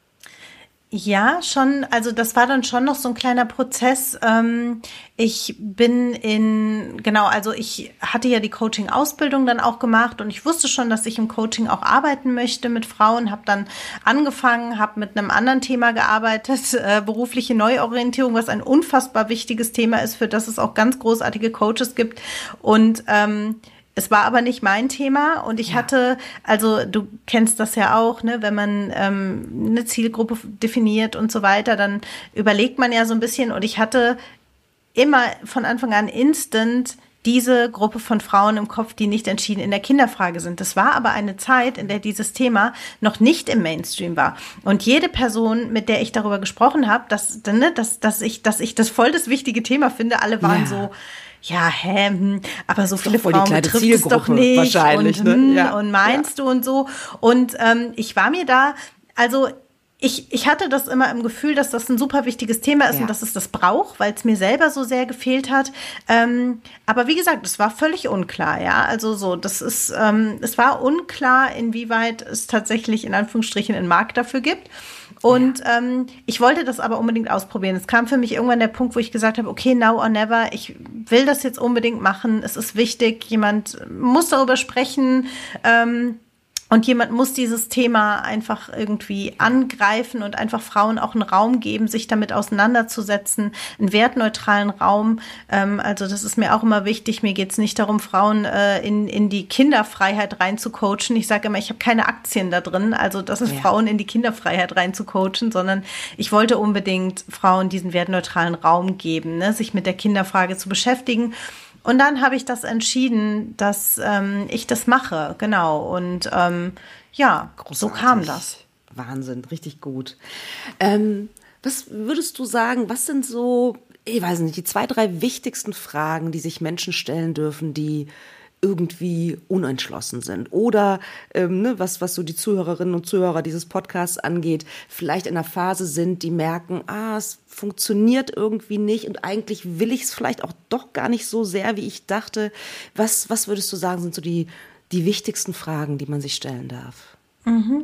Ja, schon, also das war dann schon noch so ein kleiner Prozess. Ähm, ich bin in, genau, also ich hatte ja die Coaching-Ausbildung dann auch gemacht und ich wusste schon, dass ich im Coaching auch arbeiten möchte mit Frauen, habe dann angefangen, habe mit einem anderen Thema gearbeitet, äh, berufliche Neuorientierung, was ein unfassbar wichtiges Thema ist, für das es auch ganz großartige Coaches gibt und ähm, es war aber nicht mein Thema und ich ja. hatte, also du kennst das ja auch, ne, wenn man ähm, eine Zielgruppe definiert und so weiter, dann überlegt man ja so ein bisschen und ich hatte immer von Anfang an instant diese Gruppe von Frauen im Kopf, die nicht entschieden in der Kinderfrage sind. Das war aber eine Zeit, in der dieses Thema noch nicht im Mainstream war. Und jede Person, mit der ich darüber gesprochen habe, dass, ne, dass, dass, ich, dass ich das voll das wichtige Thema finde, alle waren ja. so, ja, hä, hm, aber so viele Frauen betrifft es doch nicht wahrscheinlich, und, ne? hm, ja. und meinst ja. du und so. Und ähm, ich war mir da, also ich, ich hatte das immer im Gefühl, dass das ein super wichtiges Thema ist ja. und dass es das braucht, weil es mir selber so sehr gefehlt hat. Ähm, aber wie gesagt, es war völlig unklar, ja. Also so, das ist, ähm, es war unklar, inwieweit es tatsächlich in Anführungsstrichen einen Markt dafür gibt. Und ja. ähm, ich wollte das aber unbedingt ausprobieren. Es kam für mich irgendwann der Punkt, wo ich gesagt habe, okay, now or never, ich will das jetzt unbedingt machen. Es ist wichtig, jemand muss darüber sprechen, ähm, und jemand muss dieses Thema einfach irgendwie angreifen und einfach Frauen auch einen Raum geben, sich damit auseinanderzusetzen, einen wertneutralen Raum. Ähm, also das ist mir auch immer wichtig. Mir geht es nicht darum, Frauen äh, in, in die Kinderfreiheit reinzucoachen. Ich sage immer, ich habe keine Aktien da drin. Also das ist ja. Frauen in die Kinderfreiheit reinzucoachen, sondern ich wollte unbedingt Frauen diesen wertneutralen Raum geben, ne, sich mit der Kinderfrage zu beschäftigen. Und dann habe ich das entschieden, dass ähm, ich das mache, genau. Und ähm, ja, großartig. So kam das. Wahnsinn, richtig gut. Ähm, was würdest du sagen, was sind so, ich weiß nicht, die zwei, drei wichtigsten Fragen, die sich Menschen stellen dürfen, die irgendwie unentschlossen sind oder ähm, ne, was, was so die Zuhörerinnen und Zuhörer dieses Podcasts angeht, vielleicht in einer Phase sind, die merken, ah, es funktioniert irgendwie nicht und eigentlich will ich es vielleicht auch doch gar nicht so sehr, wie ich dachte. Was, was würdest du sagen, sind so die, die wichtigsten Fragen, die man sich stellen darf? Mhm.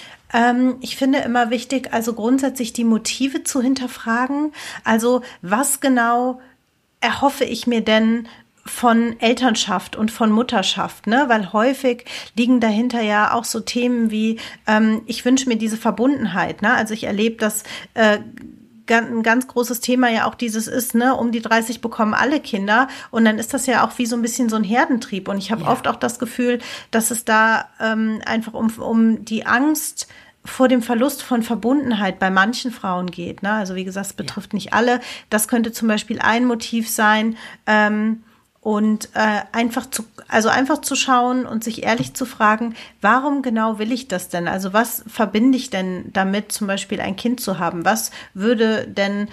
Ähm, ich finde immer wichtig, also grundsätzlich die Motive zu hinterfragen. Also was genau erhoffe ich mir denn von Elternschaft und von Mutterschaft, ne? Weil häufig liegen dahinter ja auch so Themen wie, ähm, ich wünsche mir diese Verbundenheit, ne? Also ich erlebe, dass äh, ein ganz großes Thema ja auch dieses ist, ne, um die dreißig bekommen alle Kinder und dann ist das ja auch wie so ein bisschen so ein Herdentrieb und ich habe ja. oft auch das Gefühl, dass es da ähm, einfach um, um die Angst vor dem Verlust von Verbundenheit bei manchen Frauen geht, ne? Also wie gesagt, es betrifft ja. nicht alle. Das könnte zum Beispiel ein Motiv sein, ähm, und äh, einfach zu, also einfach zu schauen und sich ehrlich zu fragen, warum genau will ich das denn? Also was verbinde ich denn damit, zum Beispiel ein Kind zu haben? Was würde denn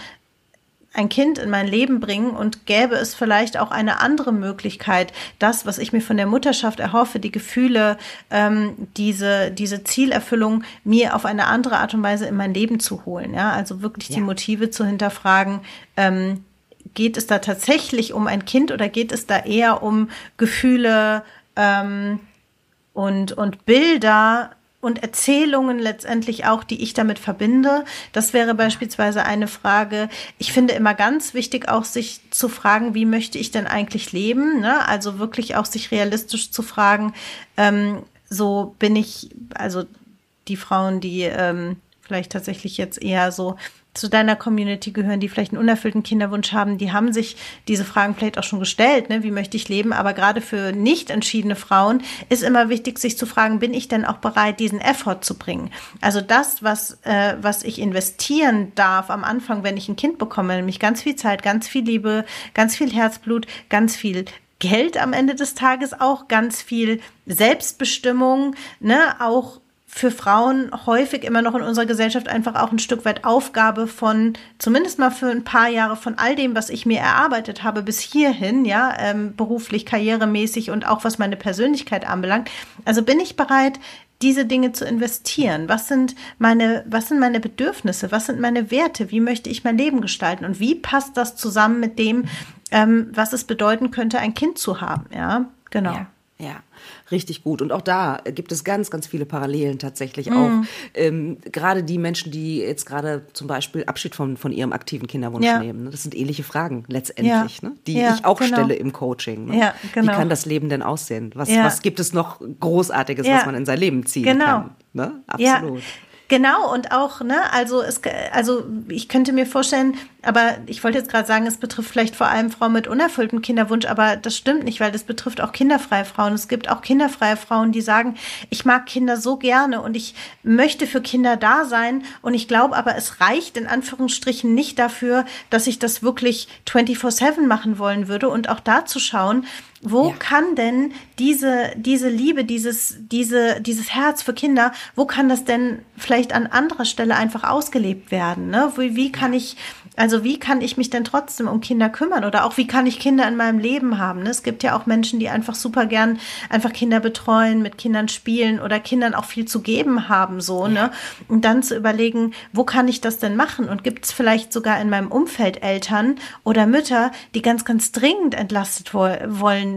ein Kind in mein Leben bringen und gäbe es vielleicht auch eine andere Möglichkeit, das, was ich mir von der Mutterschaft erhoffe, die Gefühle, ähm, diese, diese Zielerfüllung mir auf eine andere Art und Weise in mein Leben zu holen? Ja, also wirklich ja. die Motive zu hinterfragen, ähm, geht es da tatsächlich um ein Kind oder geht es da eher um Gefühle ähm, und, und Bilder und Erzählungen letztendlich auch, die ich damit verbinde? Das wäre beispielsweise eine Frage. Ich finde immer ganz wichtig auch, sich zu fragen, wie möchte ich denn eigentlich leben? Ne? Also wirklich auch sich realistisch zu fragen, ähm, so bin ich, also die Frauen, die ähm, vielleicht tatsächlich jetzt eher so zu deiner Community gehören, die vielleicht einen unerfüllten Kinderwunsch haben, die haben sich diese Fragen vielleicht auch schon gestellt, ne? Wie möchte ich leben? Aber gerade für nicht entschiedene Frauen ist immer wichtig, sich zu fragen, bin ich denn auch bereit, diesen Effort zu bringen? Also das, was, äh, was ich investieren darf am Anfang, wenn ich ein Kind bekomme, nämlich ganz viel Zeit, ganz viel Liebe, ganz viel Herzblut, ganz viel Geld am Ende des Tages auch, ganz viel Selbstbestimmung, ne? Auch für Frauen häufig immer noch in unserer Gesellschaft einfach auch ein Stück weit Aufgabe von, zumindest mal für ein paar Jahre von all dem, was ich mir erarbeitet habe bis hierhin, ja, ähm, beruflich, karrieremäßig und auch was meine Persönlichkeit anbelangt. Also bin ich bereit, diese Dinge zu investieren? Was sind meine, was sind meine Bedürfnisse? Was sind meine Werte? Wie möchte ich mein Leben gestalten? Und wie passt das zusammen mit dem, ähm, was es bedeuten könnte, ein Kind zu haben? Ja, genau. Ja. Ja, richtig gut. Und auch da gibt es ganz, ganz viele Parallelen tatsächlich auch. Mm. Ähm, gerade die Menschen, die jetzt gerade zum Beispiel Abschied von, von ihrem aktiven Kinderwunsch ja. nehmen. Ne? Das sind ähnliche Fragen letztendlich, ja. ne? die ja, ich auch genau. stelle im Coaching. Ne? Ja, genau. Wie kann das Leben denn aussehen? Was, ja. was gibt es noch Großartiges, ja. was man in sein Leben ziehen genau. kann? Ne? Absolut. Ja. Genau, und auch, ne, also es, also ich könnte mir vorstellen, aber ich wollte jetzt gerade sagen, es betrifft vielleicht vor allem Frauen mit unerfülltem Kinderwunsch, aber das stimmt nicht, weil das betrifft auch kinderfreie Frauen. Es gibt auch kinderfreie Frauen, die sagen, ich mag Kinder so gerne und ich möchte für Kinder da sein und ich glaube aber, es reicht in Anführungsstrichen nicht dafür, dass ich das wirklich vierundzwanzig sieben machen wollen würde und auch da zu schauen, wo ja. kann denn diese, diese Liebe, dieses, diese, dieses Herz für Kinder, wo kann das denn vielleicht an anderer Stelle einfach ausgelebt werden? Ne? Wie, wie kann ich, also wie kann ich mich denn trotzdem um Kinder kümmern? Oder auch wie kann ich Kinder in meinem Leben haben? Ne? Es gibt ja auch Menschen, die einfach super gern einfach Kinder betreuen, mit Kindern spielen oder Kindern auch viel zu geben haben, so, ja. ne? Und dann zu überlegen, wo kann ich das denn machen? Und gibt es vielleicht sogar in meinem Umfeld Eltern oder Mütter, die ganz, ganz dringend entlastet wo- wollen,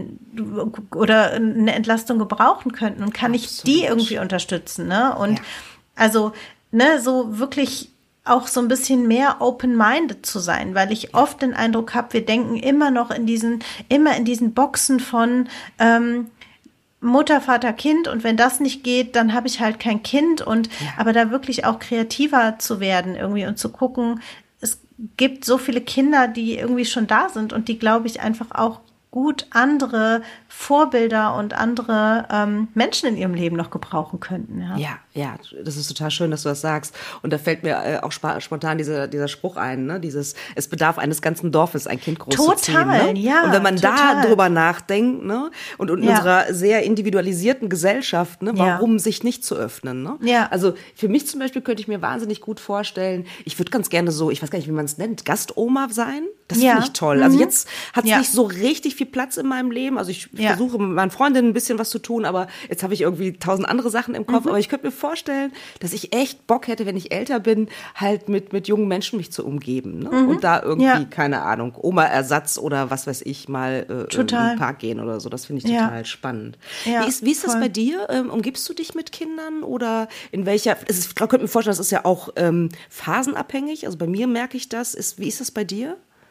oder eine Entlastung gebrauchen könnten und kann Absolut. ich die irgendwie unterstützen, ne? Und ja. also, ne, so wirklich auch so ein bisschen mehr open-minded zu sein, weil ich oft den Eindruck habe, wir denken immer noch in diesen, immer in diesen Boxen von ähm, Mutter, Vater, Kind und wenn das nicht geht, dann habe ich halt kein Kind und ja. aber da wirklich auch kreativer zu werden irgendwie und zu gucken, es gibt so viele Kinder, die irgendwie schon da sind und die, glaube ich, einfach auch gut andere Vorbilder und andere ähm, Menschen in ihrem Leben noch gebrauchen könnten. Ja, ja, Ja, das ist total schön, dass du das sagst. Und da fällt mir äh, auch spa- spontan dieser, dieser Spruch ein, ne? Dieses, es bedarf eines ganzen Dorfes, ein Kind großzuziehen. Total, ne? ja. Und wenn man total. da drüber nachdenkt, ne? Und, und in Ja. unserer sehr individualisierten Gesellschaft, ne? Warum Ja. sich nicht zu öffnen, ne? Ja. Also für mich zum Beispiel könnte ich mir wahnsinnig gut vorstellen, ich würde ganz gerne so, ich weiß gar nicht, wie man es nennt, Gastoma sein. Das Ja. finde ich toll. Also Mhm. jetzt hat es Ja. nicht so richtig viel Platz in meinem Leben. Also ich Ja. versuche mit meinen Freundinnen ein bisschen was zu tun, aber jetzt habe ich irgendwie tausend andere Sachen im Kopf. Mhm. Aber ich könnte mir vorstellen, dass ich echt Bock hätte, wenn ich älter bin, halt mit, mit jungen Menschen mich zu umgeben. Ne? Mhm. Und da irgendwie, Ja. keine Ahnung, Oma-Ersatz oder was weiß ich, mal äh, Total. in den Park gehen oder so. Das finde ich Ja. total spannend. Ja, wie ist, wie ist das voll. bei dir? Ähm, umgibst du dich mit Kindern oder in welcher, es ist, ich könnte mir vorstellen, das ist ja auch ähm, phasenabhängig. Also bei mir merke ich das. Ist, wie ist das bei dir?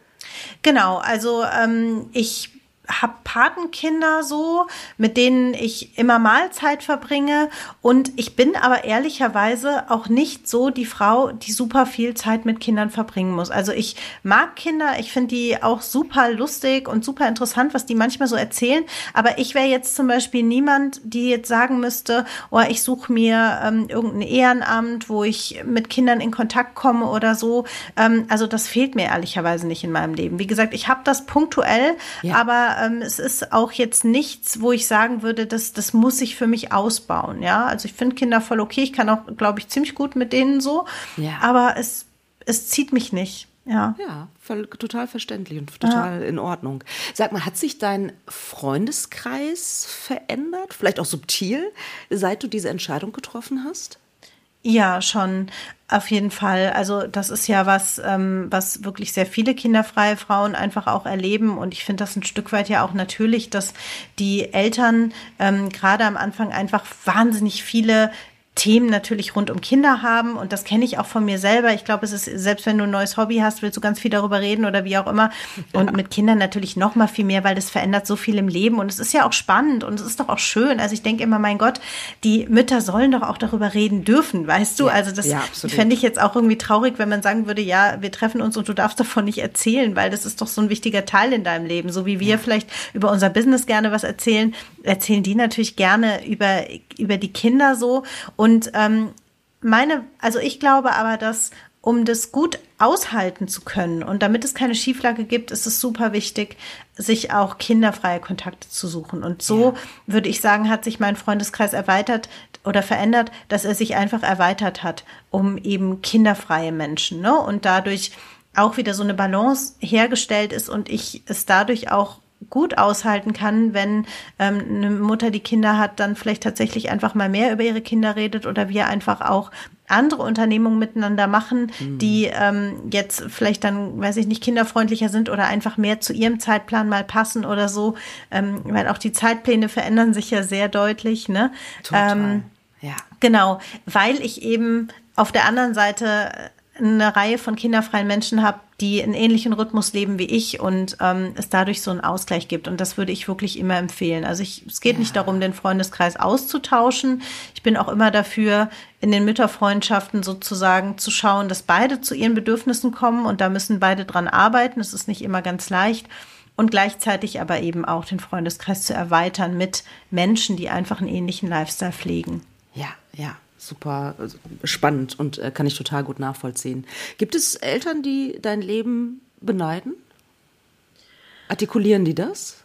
Genau, also ähm, ich habe Patenkinder so, mit denen ich immer mal Zeit verbringe und ich bin aber ehrlicherweise auch nicht so die Frau, die super viel Zeit mit Kindern verbringen muss. Also ich mag Kinder, ich finde die auch super lustig und super interessant, was die manchmal so erzählen, aber ich wäre jetzt zum Beispiel niemand, die jetzt sagen müsste, oh, ich suche mir ähm, irgendein Ehrenamt, wo ich mit Kindern in Kontakt komme oder so. Ähm, also das fehlt mir ehrlicherweise nicht in meinem Leben. Wie gesagt, ich habe das punktuell, Ja. aber ähm, es ist auch jetzt nichts, wo ich sagen würde, das, das muss ich für mich ausbauen. Ja, also ich finde Kinder voll okay. Ich kann auch, glaube ich, ziemlich gut mit denen so. Ja. Aber es, es zieht mich nicht. Ja. Ja, voll, total verständlich und total in Ordnung. Sag mal, hat sich dein Freundeskreis verändert? Vielleicht auch subtil, seit du diese Entscheidung getroffen hast? Ja, schon, auf jeden Fall. Also das ist ja was, ähm, was wirklich sehr viele kinderfreie Frauen einfach auch erleben. Und ich finde das ein Stück weit ja auch natürlich, dass die Eltern ähm, gerade am Anfang einfach wahnsinnig viele Themen natürlich rund um Kinder haben und das kenne ich auch von mir selber. Ich glaube, es ist, selbst wenn du ein neues Hobby hast, willst du ganz viel darüber reden oder wie auch immer. Und mit Kindern natürlich noch mal viel mehr, weil das verändert so viel im Leben und es ist ja auch spannend und es ist doch auch schön. Also ich denke immer, mein Gott, die Mütter sollen doch auch darüber reden dürfen, weißt du? Ja, Also das ja, absolut. fände ich jetzt auch irgendwie traurig, wenn man sagen würde, ja, wir treffen uns und du darfst davon nicht erzählen, weil das ist doch so ein wichtiger Teil in deinem Leben. So wie wir ja. vielleicht über unser Business gerne was erzählen, erzählen die natürlich gerne über, über die Kinder so. Und ähm, meine, also ich glaube aber, dass um das gut aushalten zu können und damit es keine Schieflage gibt, ist es super wichtig, sich auch kinderfreie Kontakte zu suchen. Und so, ja. würde ich sagen, hat sich mein Freundeskreis erweitert oder verändert, dass er sich einfach erweitert hat, um eben kinderfreie Menschen, ne? Und dadurch auch wieder so eine Balance hergestellt ist und ich es dadurch auch gut aushalten kann, wenn ähm, eine Mutter, die Kinder hat, dann vielleicht tatsächlich einfach mal mehr über ihre Kinder redet oder wir einfach auch andere Unternehmungen miteinander machen, mhm. die ähm, jetzt vielleicht dann, weiß ich nicht, kinderfreundlicher sind oder einfach mehr zu ihrem Zeitplan mal passen oder so, ähm, weil auch die Zeitpläne verändern sich ja sehr deutlich, ne? Total. Ähm, ja. Genau, weil ich eben auf der anderen Seite eine Reihe von kinderfreien Menschen habe, die einen ähnlichen Rhythmus leben wie ich und ähm, es dadurch so einen Ausgleich gibt. Und das würde ich wirklich immer empfehlen. Also ich, es geht ja. nicht darum, den Freundeskreis auszutauschen. Ich bin auch immer dafür, in den Mütterfreundschaften sozusagen zu schauen, dass beide zu ihren Bedürfnissen kommen und da müssen beide dran arbeiten. Das ist nicht immer ganz leicht. Und gleichzeitig aber eben auch den Freundeskreis zu erweitern mit Menschen, die einfach einen ähnlichen Lifestyle pflegen. Ja, ja. Super spannend und äh, kann ich total gut nachvollziehen. Gibt es Eltern, die dein Leben beneiden? Artikulieren die das?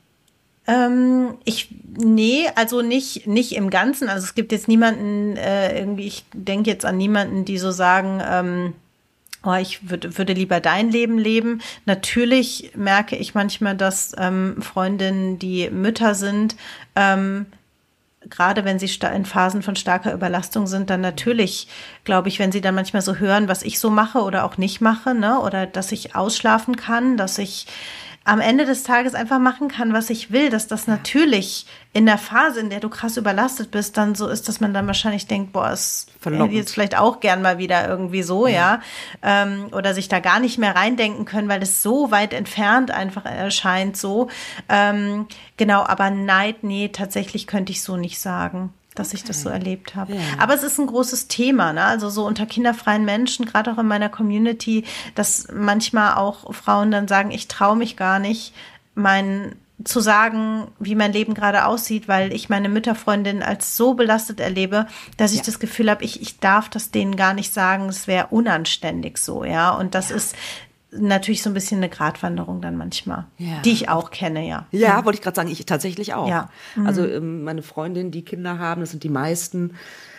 Ähm, ich, nee, also nicht, nicht im Ganzen. Also es gibt jetzt niemanden, äh, irgendwie, ich denke jetzt an niemanden, die so sagen, ähm, oh, ich würde, würde lieber dein Leben leben. Natürlich merke ich manchmal, dass ähm, Freundinnen, die Mütter sind, ähm, gerade wenn sie in Phasen von starker Überlastung sind, dann natürlich, glaube ich, wenn sie dann manchmal so hören, was ich so mache oder auch nicht mache, ne, oder dass ich ausschlafen kann, dass ich am Ende des Tages einfach machen kann, was ich will, dass das natürlich in der Phase, in der du krass überlastet bist, dann so ist, dass man dann wahrscheinlich denkt, boah, es hätte jetzt vielleicht auch gern mal wieder irgendwie so, ja, ja. Ähm, oder sich da gar nicht mehr reindenken können, weil es so weit entfernt einfach erscheint so. Ähm, genau, aber Neid, nee, tatsächlich könnte ich so nicht sagen, dass okay. ich das so erlebt habe. Ja. Aber es ist ein großes Thema, ne? Also so unter kinderfreien Menschen, gerade auch in meiner Community, dass manchmal auch Frauen dann sagen, ich traue mich gar nicht, meinen zu sagen, wie mein Leben gerade aussieht, weil ich meine Mütterfreundin als so belastet erlebe, dass ich ja. das Gefühl habe, ich, ich darf das denen gar nicht sagen, es wäre unanständig so, ja. Und das ja. ist natürlich so ein bisschen eine Gratwanderung dann manchmal, ja. die ich auch kenne, ja. Ja, mhm. wollte ich gerade sagen, ich tatsächlich auch. Ja. Mhm. Also meine Freundinnen, die Kinder haben, das sind die meisten.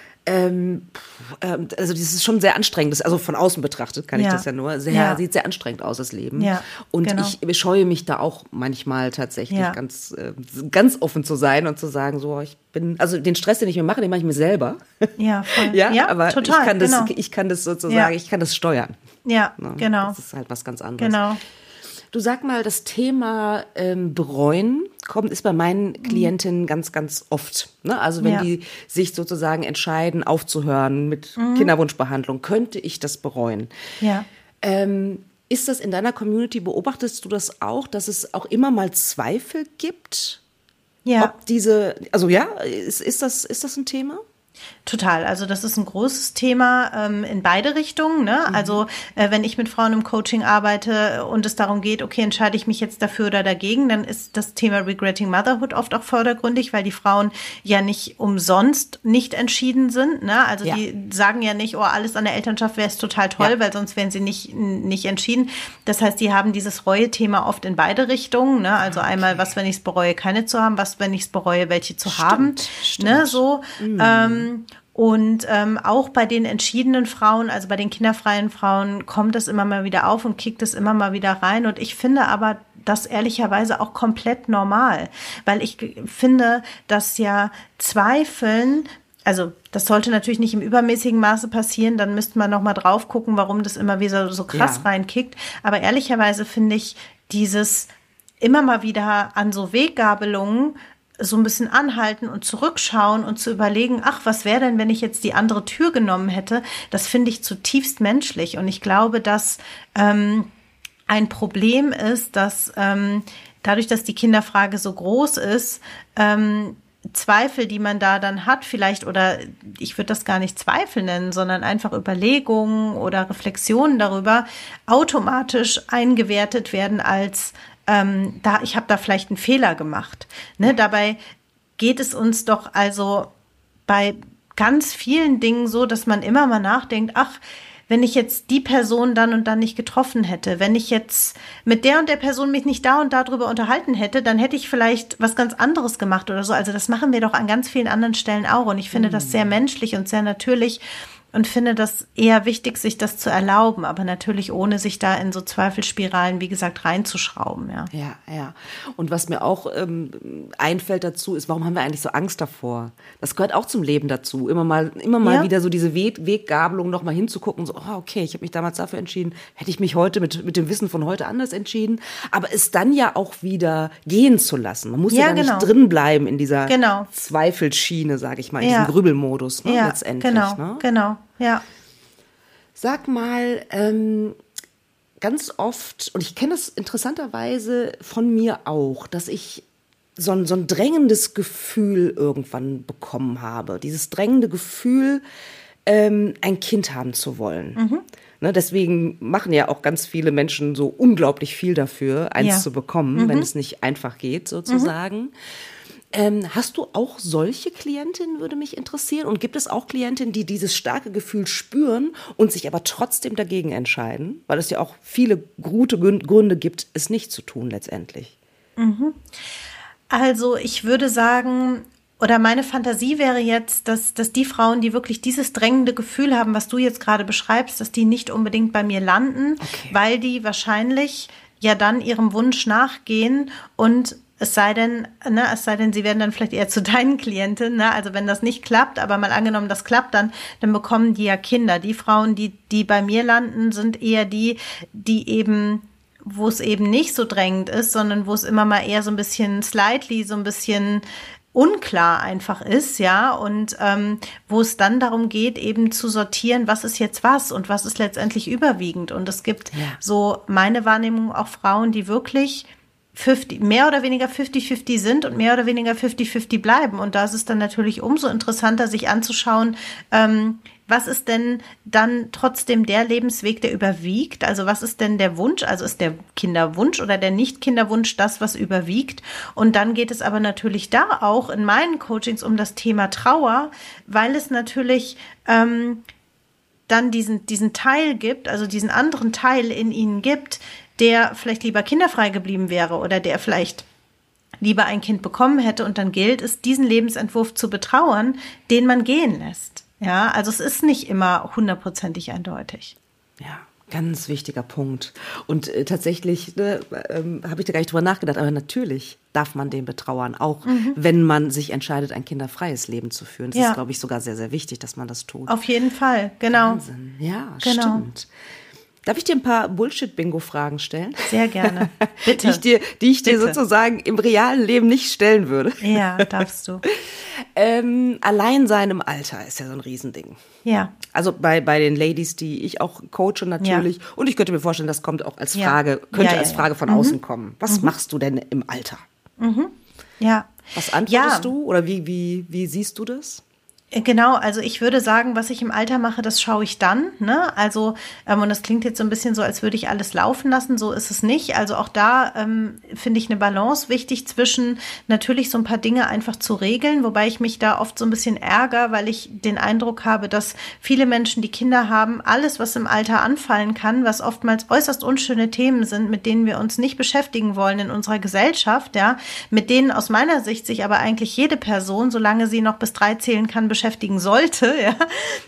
Ähm, ähm, also das ist schon sehr anstrengend, das, also von außen betrachtet kann ja. ich das ja nur, sehr, ja. sieht sehr anstrengend aus, das Leben. Ja, und genau. ich scheue mich da auch manchmal tatsächlich ja. ganz, äh, ganz offen zu sein und zu sagen, so, ich bin, also den Stress, den ich mir mache, den mache ich mir selber. Ja, voll. ja, ja, aber total, ich kann das, genau. ich kann das sozusagen, ja. ich kann das steuern. Ja, ne? genau. Das ist halt was ganz anderes. Genau. Du, sag mal, das Thema ähm, bereuen kommt, ist bei meinen Klientinnen mhm. ganz, ganz oft. Ne? Also wenn ja. die sich sozusagen entscheiden, aufzuhören mit mhm. Kinderwunschbehandlung, könnte ich das bereuen? Ja. Ähm, ist das in deiner Community, beobachtest du das auch, dass es auch immer mal Zweifel gibt? Ja. Ob diese, also ja, ist, ist, das, ist das ein Thema? Total. Also das ist ein großes Thema ähm, in beide Richtungen. Ne? Mhm. Also äh, wenn ich mit Frauen im Coaching arbeite und es darum geht, okay, entscheide ich mich jetzt dafür oder dagegen, dann ist das Thema Regretting Motherhood oft auch vordergründig, weil die Frauen ja nicht umsonst nicht entschieden sind. Ne? Also ja. die sagen ja nicht, oh, alles an der Elternschaft wäre es total toll, ja. weil sonst wären sie nicht, nicht entschieden. Das heißt, die haben dieses Reue-Thema oft in beide Richtungen. Ne? Also okay. einmal, was, wenn ich es bereue, keine zu haben, was, wenn ich es bereue, welche zu stimmt, haben. Stimmt. Ne? So, mhm. ähm, Und ähm, auch bei den entschiedenen Frauen, also bei den kinderfreien Frauen, kommt es immer mal wieder auf und kickt es immer mal wieder rein. Und ich finde aber das ehrlicherweise auch komplett normal, weil ich finde, dass ja Zweifeln, also das sollte natürlich nicht im übermäßigen Maße passieren, dann müsste man noch mal drauf gucken, warum das immer wieder so krass ja. reinkickt. Aber ehrlicherweise finde ich dieses immer mal wieder an so Weggabelungen so ein bisschen anhalten und zurückschauen und zu überlegen, ach, was wäre denn, wenn ich jetzt die andere Tür genommen hätte, das finde ich zutiefst menschlich. Und ich glaube, dass ähm, ein Problem ist, dass ähm, dadurch, dass die Kinderfrage so groß ist, ähm, Zweifel, die man da dann hat, vielleicht, oder ich würde das gar nicht Zweifel nennen, sondern einfach Überlegungen oder Reflexionen darüber, automatisch eingewertet werden als Ähm, da, ich habe da vielleicht einen Fehler gemacht. Ne? Dabei geht es uns doch also bei ganz vielen Dingen so, dass man immer mal nachdenkt, ach, wenn ich jetzt die Person dann und dann nicht getroffen hätte, wenn ich jetzt mit der und der Person mich nicht da und darüber unterhalten hätte, dann hätte ich vielleicht was ganz anderes gemacht oder so. Also das machen wir doch an ganz vielen anderen Stellen auch. Und ich finde mhm. das sehr menschlich und sehr natürlich. Und finde das eher wichtig, sich das zu erlauben, aber natürlich ohne sich da in so Zweifelsspiralen, wie gesagt, reinzuschrauben. Ja, ja. ja. Und was mir auch ähm, einfällt dazu, ist, warum haben wir eigentlich so Angst davor? Das gehört auch zum Leben dazu. Immer mal, immer mal ja. wieder so diese Weg, Weggabelung noch mal hinzugucken, so, oh, okay, ich habe mich damals dafür entschieden, hätte ich mich heute mit, mit dem Wissen von heute anders entschieden. Aber es dann ja auch wieder gehen zu lassen. Man muss ja, ja da genau. nicht drin bleiben in dieser genau. Zweifelschiene, sage ich mal, in ja. diesem Grübelmodus, ne, ja, letztendlich. Genau, ne? genau. Ja. Sag mal, ähm, ganz oft, und ich kenne das interessanterweise von mir auch, dass ich so ein, so ein drängendes Gefühl irgendwann bekommen habe. Dieses drängende Gefühl, ähm, ein Kind haben zu wollen. Mhm. Ne, deswegen machen ja auch ganz viele Menschen so unglaublich viel dafür, eins ja. zu bekommen, mhm. wenn es nicht einfach geht, sozusagen. Mhm. Ähm, hast du auch solche Klientinnen, würde mich interessieren? Und gibt es auch Klientinnen, die dieses starke Gefühl spüren und sich aber trotzdem dagegen entscheiden? Weil es ja auch viele gute Gründe gibt, es nicht zu tun letztendlich. Mhm. Also ich würde sagen, oder meine Fantasie wäre jetzt, dass, dass die Frauen, die wirklich dieses drängende Gefühl haben, was du jetzt gerade beschreibst, dass die nicht unbedingt bei mir landen, okay. weil die wahrscheinlich ja dann ihrem Wunsch nachgehen und Es sei denn, ne, es sei denn, sie werden dann vielleicht eher zu deinen Klienten, ne? Also wenn das nicht klappt, aber mal angenommen, das klappt dann, dann bekommen die ja Kinder. Die Frauen, die, die bei mir landen, sind eher die, die eben, wo es eben nicht so drängend ist, sondern wo es immer mal eher so ein bisschen slightly, so ein bisschen unklar einfach ist, ja, und ähm, wo es dann darum geht, eben zu sortieren, was ist jetzt was und was ist letztendlich überwiegend. Und es gibt ja. so meine Wahrnehmung auch Frauen, die wirklich fünfzig, mehr oder weniger fünfzig fünfzig sind und mehr oder weniger fünfzig fünfzig bleiben. Und da ist es dann natürlich umso interessanter, sich anzuschauen, ähm, was ist denn dann trotzdem der Lebensweg, der überwiegt? Also was ist denn der Wunsch? Also ist der Kinderwunsch oder der Nicht-Kinderwunsch das, was überwiegt? Und dann geht es aber natürlich da auch in meinen Coachings um das Thema Trauer, weil es natürlich ähm, dann diesen, diesen Teil gibt, also diesen anderen Teil in ihnen gibt, der vielleicht lieber kinderfrei geblieben wäre oder der vielleicht lieber ein Kind bekommen hätte. Und dann gilt es, diesen Lebensentwurf zu betrauern, den man gehen lässt. Ja, also es ist nicht immer hundertprozentig eindeutig. Ja, ganz wichtiger Punkt. Und äh, tatsächlich ne, ähm, habe ich da gar nicht drüber nachgedacht, aber natürlich darf man den betrauern, auch mhm. wenn man sich entscheidet, ein kinderfreies Leben zu führen. Das ja. ist, glaube ich, sogar sehr, sehr wichtig, dass man das tut. Auf jeden Fall, genau. Wahnsinn. Ja, genau. stimmt. Darf ich dir ein paar Bullshit-Bingo-Fragen stellen? Sehr gerne. Bitte. Die ich dir, die ich dir Bitte. sozusagen im realen Leben nicht stellen würde. Ja, darfst du. ähm, Alleinsein im Alter ist ja so ein Riesending. Ja. Also bei, bei den Ladies, die ich auch coache natürlich. Ja. Und ich könnte mir vorstellen, das kommt auch als Frage, ja. könnte ja, ja, als Frage von mhm. außen kommen. Was mhm. machst du denn im Alter? Mhm. Ja. Was antwortest ja. du oder wie, wie, wie siehst du das? Genau, also ich würde sagen, was ich im Alter mache, das schaue ich dann. Ne? Also, ähm, und das klingt jetzt so ein bisschen so, als würde ich alles laufen lassen. So ist es nicht. Also auch da ähm, finde ich eine Balance wichtig zwischen natürlich so ein paar Dinge einfach zu regeln, wobei ich mich da oft so ein bisschen ärgere, weil ich den Eindruck habe, dass viele Menschen, die Kinder haben, alles, was im Alter anfallen kann, was oftmals äußerst unschöne Themen sind, mit denen wir uns nicht beschäftigen wollen in unserer Gesellschaft, ja, mit denen aus meiner Sicht sich aber eigentlich jede Person, solange sie noch bis drei zählen kann, beschäftigen sollte, ja.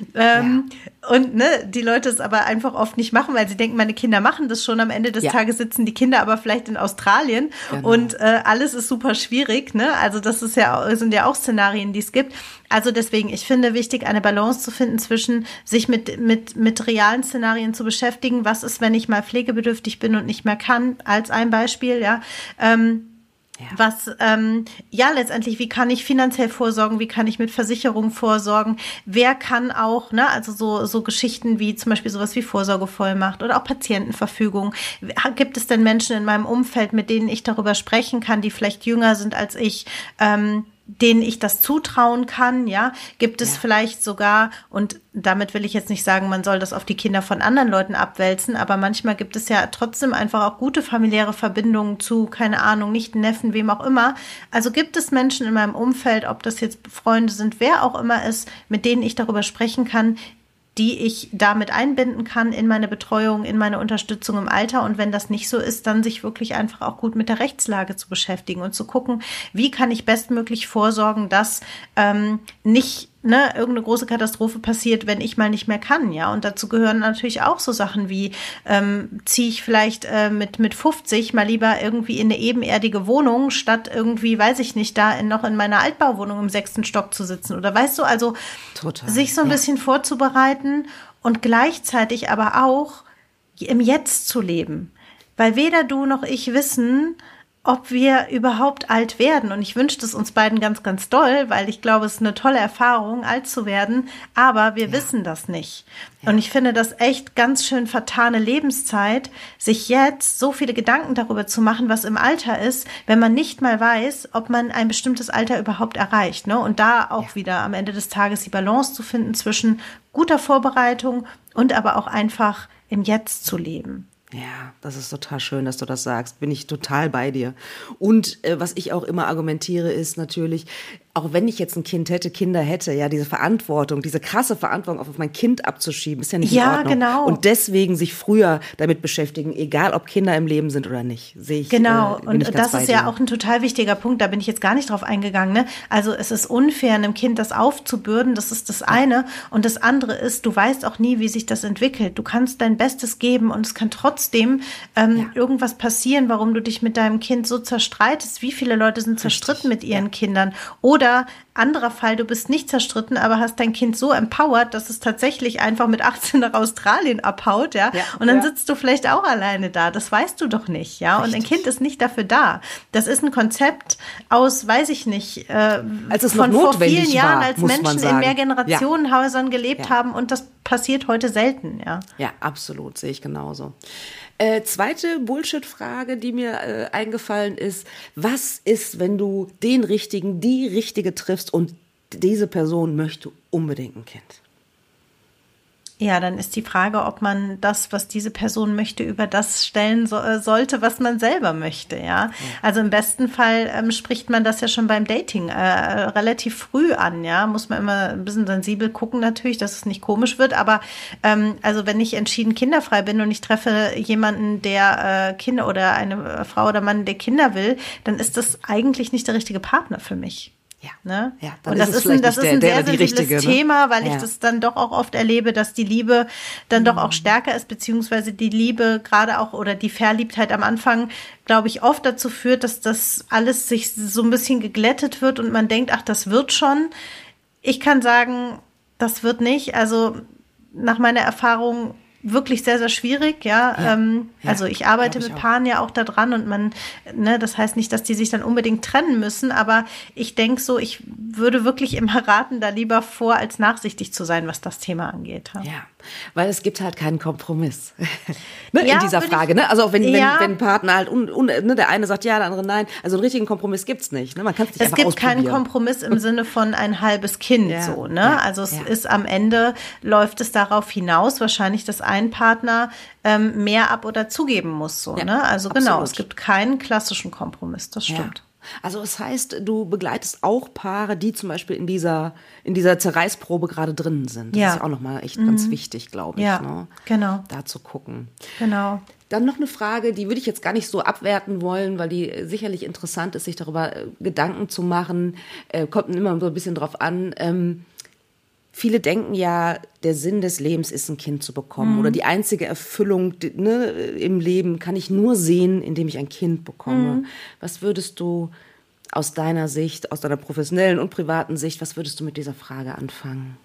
Ähm, ja. Und ne, die Leute es aber einfach oft nicht machen, weil sie denken, meine Kinder machen das schon. Am Ende des ja. Tages sitzen die Kinder aber vielleicht in Australien genau. und äh, alles ist super schwierig. Ne? Also das ist ja, sind ja auch Szenarien, die es gibt. Also deswegen, ich finde wichtig, eine Balance zu finden zwischen sich mit, mit, mit realen Szenarien zu beschäftigen. Was ist, wenn ich mal pflegebedürftig bin und nicht mehr kann, als ein Beispiel, ja. Ähm, Ja. Was, ähm, ja, letztendlich, wie kann ich finanziell vorsorgen, wie kann ich mit Versicherungen vorsorgen, wer kann auch, ne, also so, so Geschichten wie zum Beispiel sowas wie Vorsorgevollmacht oder auch Patientenverfügung. Gibt es denn Menschen in meinem Umfeld, mit denen ich darüber sprechen kann, die vielleicht jünger sind als ich, ähm, denen ich das zutrauen kann, ja, gibt es ja. vielleicht sogar, und damit will ich jetzt nicht sagen, man soll das auf die Kinder von anderen Leuten abwälzen, aber manchmal gibt es ja trotzdem einfach auch gute familiäre Verbindungen zu, keine Ahnung, Nichten, Neffen, wem auch immer. Also gibt es Menschen in meinem Umfeld, ob das jetzt Freunde sind, wer auch immer ist, mit denen ich darüber sprechen kann, die ich damit einbinden kann in meine Betreuung, in meine Unterstützung im Alter. Und wenn das nicht so ist, dann sich wirklich einfach auch gut mit der Rechtslage zu beschäftigen und zu gucken, wie kann ich bestmöglich vorsorgen, dass ähm, nicht ne, irgendeine große Katastrophe passiert, wenn ich mal nicht mehr kann, ja. Und dazu gehören natürlich auch so Sachen wie, ähm, ziehe ich vielleicht äh, mit mit fünfzig mal lieber irgendwie in eine ebenerdige Wohnung, statt irgendwie, weiß ich nicht, da in, noch in meiner Altbauwohnung im sechsten Stock zu sitzen. Oder weißt du, also Total. sich so ein ja. bisschen vorzubereiten und gleichzeitig aber auch im Jetzt zu leben. Weil weder du noch ich wissen, ob wir überhaupt alt werden. Und ich wünsche es uns beiden ganz, ganz doll, weil ich glaube, es ist eine tolle Erfahrung, alt zu werden. Aber wir ja. wissen das nicht. Ja. Und ich finde das echt ganz schön vertane Lebenszeit, sich jetzt so viele Gedanken darüber zu machen, was im Alter ist, wenn man nicht mal weiß, ob man ein bestimmtes Alter überhaupt erreicht. Ne? Und da auch ja. wieder am Ende des Tages die Balance zu finden zwischen guter Vorbereitung und aber auch einfach im Jetzt zu leben. Ja, das ist total schön, dass du das sagst. Bin ich total bei dir. Und äh, was ich auch immer argumentiere, ist natürlich, auch wenn ich jetzt ein Kind hätte, Kinder hätte, ja, diese Verantwortung, diese krasse Verantwortung auf mein Kind abzuschieben, ist ja nicht ja, in Ordnung. Genau. Und deswegen sich früher damit beschäftigen, egal ob Kinder im Leben sind oder nicht, sehe ich. Genau, äh, und ich das ist dir. ja auch ein total wichtiger Punkt, da bin ich jetzt gar nicht drauf eingegangen. Ne? Also es ist unfair, einem Kind das aufzubürden, das ist das eine. Und das andere ist, du weißt auch nie, wie sich das entwickelt. Du kannst dein Bestes geben und es kann trotzdem ähm, ja. irgendwas passieren, warum du dich mit deinem Kind so zerstreitest. Wie viele Leute sind zerstritten Richtig. mit ihren ja. Kindern? Oder anderer Fall, du bist nicht zerstritten, aber hast dein Kind so empowert, dass es tatsächlich einfach mit achtzehn nach Australien abhaut, ja. ja und dann ja. sitzt du vielleicht auch alleine da. Das weißt du doch nicht, ja. Richtig. Und ein Kind ist nicht dafür da. Das ist ein Konzept aus, weiß ich nicht, äh, als es von noch vor vielen war, Jahren, als Menschen in Mehrgenerationenhäusern ja. gelebt ja. haben und das passiert heute selten, ja. Ja, absolut, sehe ich genauso. Äh, zweite Bullshit-Frage, die mir äh, eingefallen ist, was ist, wenn du den Richtigen, die Richtige triffst und diese Person möchte unbedingt ein Kind? Ja, dann ist die Frage, ob man das, was diese Person möchte, über das stellen so, äh, sollte, was man selber möchte, ja. ja. Also im besten Fall ähm, spricht man das ja schon beim Dating äh, relativ früh an, ja. Muss man immer ein bisschen sensibel gucken natürlich, dass es nicht komisch wird, aber ähm, also wenn ich entschieden kinderfrei bin und ich treffe jemanden, der äh, Kinder oder eine Frau oder Mann, der Kinder will, dann ist das eigentlich nicht der richtige Partner für mich. Ja, ne? ja, dann und das ist es ist ein, das ist der, ein der, sehr der die sensibles richtige, Thema, ne? weil ja. ich das dann doch auch oft erlebe, dass die Liebe dann mhm. doch auch stärker ist, beziehungsweise die Liebe gerade auch oder die Verliebtheit am Anfang, glaube ich, oft dazu führt, dass das alles sich so ein bisschen geglättet wird und man denkt, ach, das wird schon. Ich kann sagen, das wird nicht. Also nach meiner Erfahrung wirklich sehr, sehr schwierig, ja. ja, ähm, ja also ich arbeite ich mit auch. Paaren ja auch da dran und man, ne, das heißt nicht, dass die sich dann unbedingt trennen müssen, aber ich denke so, ich würde wirklich immer raten, da lieber vor als nachsichtig zu sein, was das Thema angeht. Ja, ja, weil es gibt halt keinen Kompromiss ne, ja, in dieser Frage. Ich, ne? Also auch wenn, ja. wenn, wenn ein Partner halt, un, un, ne, der eine sagt ja, der andere nein, also einen richtigen Kompromiss gibt's nicht. Ne? Man kann es nicht es einfach gibt ausprobieren. keinen Kompromiss im Sinne von ein halbes Kind, ja, so, ne? Ja, also es ja. ist am Ende, läuft es darauf hinaus, wahrscheinlich, dass ein Partner ähm, mehr ab- oder zugeben muss, so, ja, ne? Also absolut. genau, es gibt keinen klassischen Kompromiss, das stimmt. Ja. Also es heißt, du begleitest auch Paare, die zum Beispiel in dieser, in dieser Zerreißprobe gerade drin sind. Das ja. ist auch nochmal echt mhm. ganz wichtig, glaube ich. Ja, ne? genau. Da zu gucken. Genau. Dann noch eine Frage, die würde ich jetzt gar nicht so abwerten wollen, weil die sicherlich interessant ist, sich darüber äh, Gedanken zu machen. Äh, kommt immer so ein bisschen drauf an. Ähm, Viele denken ja, der Sinn des Lebens ist, ein Kind zu bekommen. Mhm. Oder die einzige Erfüllung ne, im Leben kann ich nur sehen, indem ich ein Kind bekomme. Mhm. Was würdest du aus deiner Sicht, aus deiner professionellen und privaten Sicht, was würdest du mit dieser Frage anfangen?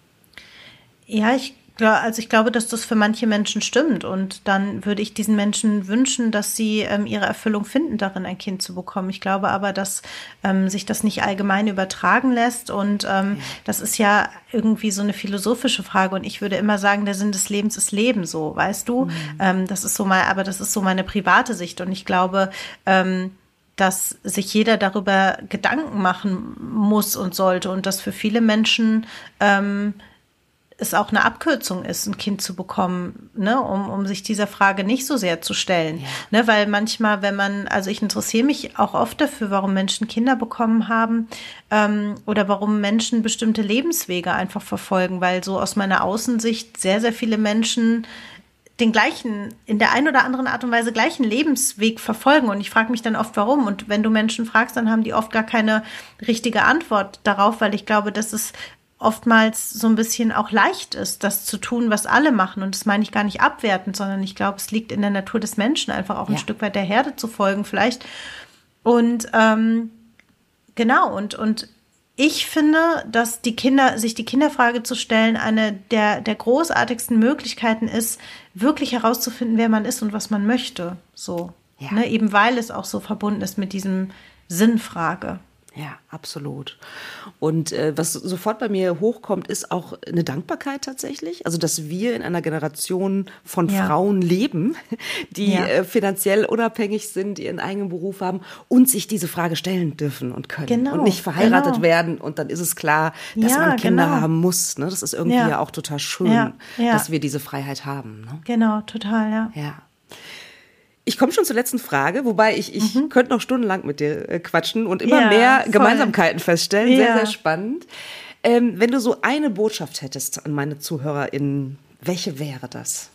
Ja, ich also ich glaube, dass das für manche Menschen stimmt. Und dann würde ich diesen Menschen wünschen, dass sie ähm, ihre Erfüllung finden, darin ein Kind zu bekommen. Ich glaube aber, dass ähm, sich das nicht allgemein übertragen lässt. Und ähm, ja. das ist ja irgendwie so eine philosophische Frage. Und ich würde immer sagen, der Sinn des Lebens ist Leben, so, weißt du? Mhm. Ähm, das ist so mal, aber das ist so meine private Sicht. Und ich glaube, ähm, dass sich jeder darüber Gedanken machen muss und sollte. Und dass für viele Menschen ähm, es auch eine Abkürzung ist, ein Kind zu bekommen, ne, um, um sich dieser Frage nicht so sehr zu stellen. Ja. Ne, weil manchmal, wenn man, also ich interessiere mich auch oft dafür, warum Menschen Kinder bekommen haben ähm, oder warum Menschen bestimmte Lebenswege einfach verfolgen, weil so aus meiner Außensicht sehr, sehr viele Menschen den gleichen, in der einen oder anderen Art und Weise gleichen Lebensweg verfolgen. Und ich frage mich dann oft, warum. Und wenn du Menschen fragst, dann haben die oft gar keine richtige Antwort darauf, weil ich glaube, dass es oftmals so ein bisschen auch leicht ist, das zu tun, was alle machen. Und das meine ich gar nicht abwertend, sondern ich glaube, es liegt in der Natur des Menschen, einfach auch ein ja. Stück weit der Herde zu folgen vielleicht. Und ähm, genau, und, und ich finde, dass die Kinder, sich die Kinderfrage zu stellen, eine der, der großartigsten Möglichkeiten ist, wirklich herauszufinden, wer man ist und was man möchte. So, ja. ne, eben weil es auch so verbunden ist mit diesem Sinnfrage. Ja, absolut. Und äh, was sofort bei mir hochkommt, ist auch eine Dankbarkeit tatsächlich. Also, dass wir in einer Generation von ja. Frauen leben, die ja. äh, finanziell unabhängig sind, die ihren eigenen Beruf haben und sich diese Frage stellen dürfen und können. Genau, und nicht verheiratet genau. werden. Und dann ist es klar, dass ja, man Kinder genau. haben muss. Ne? Das ist irgendwie ja, ja auch total schön, ja, ja. dass wir diese Freiheit haben. Ne? Genau, total, ja. Ja. Ich komme schon zur letzten Frage, wobei ich, ich mhm. könnte noch stundenlang mit dir äh, quatschen und immer ja, mehr voll. Gemeinsamkeiten feststellen. Sehr, ja. sehr spannend. Ähm, wenn du so eine Botschaft hättest an meine ZuhörerInnen, welche wäre das?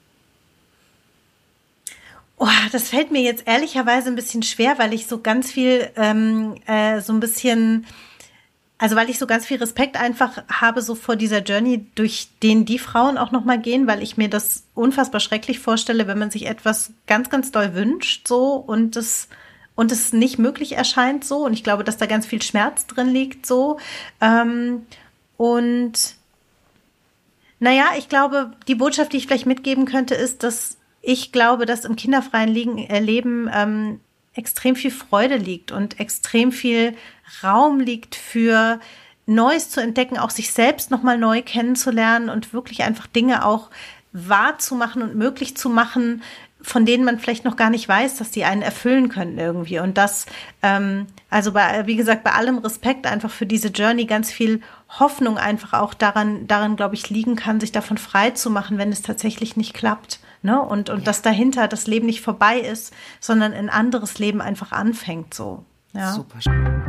Oh, das fällt mir jetzt ehrlicherweise ein bisschen schwer, weil ich so ganz viel, ähm, äh, so ein bisschen... Also weil ich so ganz viel Respekt einfach habe so vor dieser Journey, durch den die Frauen auch nochmal gehen, weil ich mir das unfassbar schrecklich vorstelle, wenn man sich etwas ganz, ganz doll wünscht so und es und es nicht möglich erscheint so. Und ich glaube, dass da ganz viel Schmerz drin liegt so. Ähm, und naja, ich glaube, die Botschaft, die ich vielleicht mitgeben könnte, ist, dass ich glaube, dass im kinderfreien Liegen, äh, Leben ähm, extrem viel Freude liegt und extrem viel Raum liegt für Neues zu entdecken, auch sich selbst nochmal neu kennenzulernen und wirklich einfach Dinge auch wahrzumachen und möglich zu machen, von denen man vielleicht noch gar nicht weiß, dass die einen erfüllen können irgendwie. Und das, ähm, also bei, wie gesagt, bei allem Respekt einfach für diese Journey, ganz viel Hoffnung einfach auch daran, daran, glaube ich, liegen kann, sich davon frei zu machen, wenn es tatsächlich nicht klappt. Ne? Und, und ja. dass dahinter das Leben nicht vorbei ist, sondern ein anderes Leben einfach anfängt so. Ja. Super.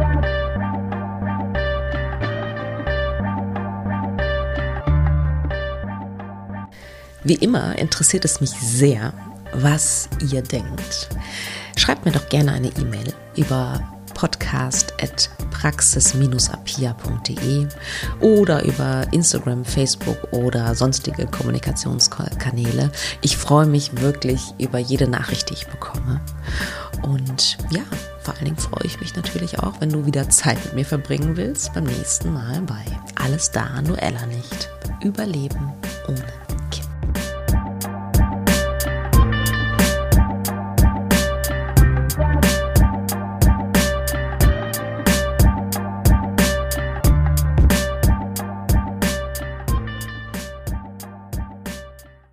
Wie immer interessiert es mich sehr, was ihr denkt. Schreibt mir doch gerne eine E-Mail über podcast at praxis dash apia punkt de oder über Instagram, Facebook oder sonstige Kommunikationskanäle. Ich freue mich wirklich über jede Nachricht, die ich bekomme. Und ja, vor allen Dingen freue ich mich natürlich auch, wenn du wieder Zeit mit mir verbringen willst, beim nächsten Mal bei Alles da, Noella nicht. Überleben ohne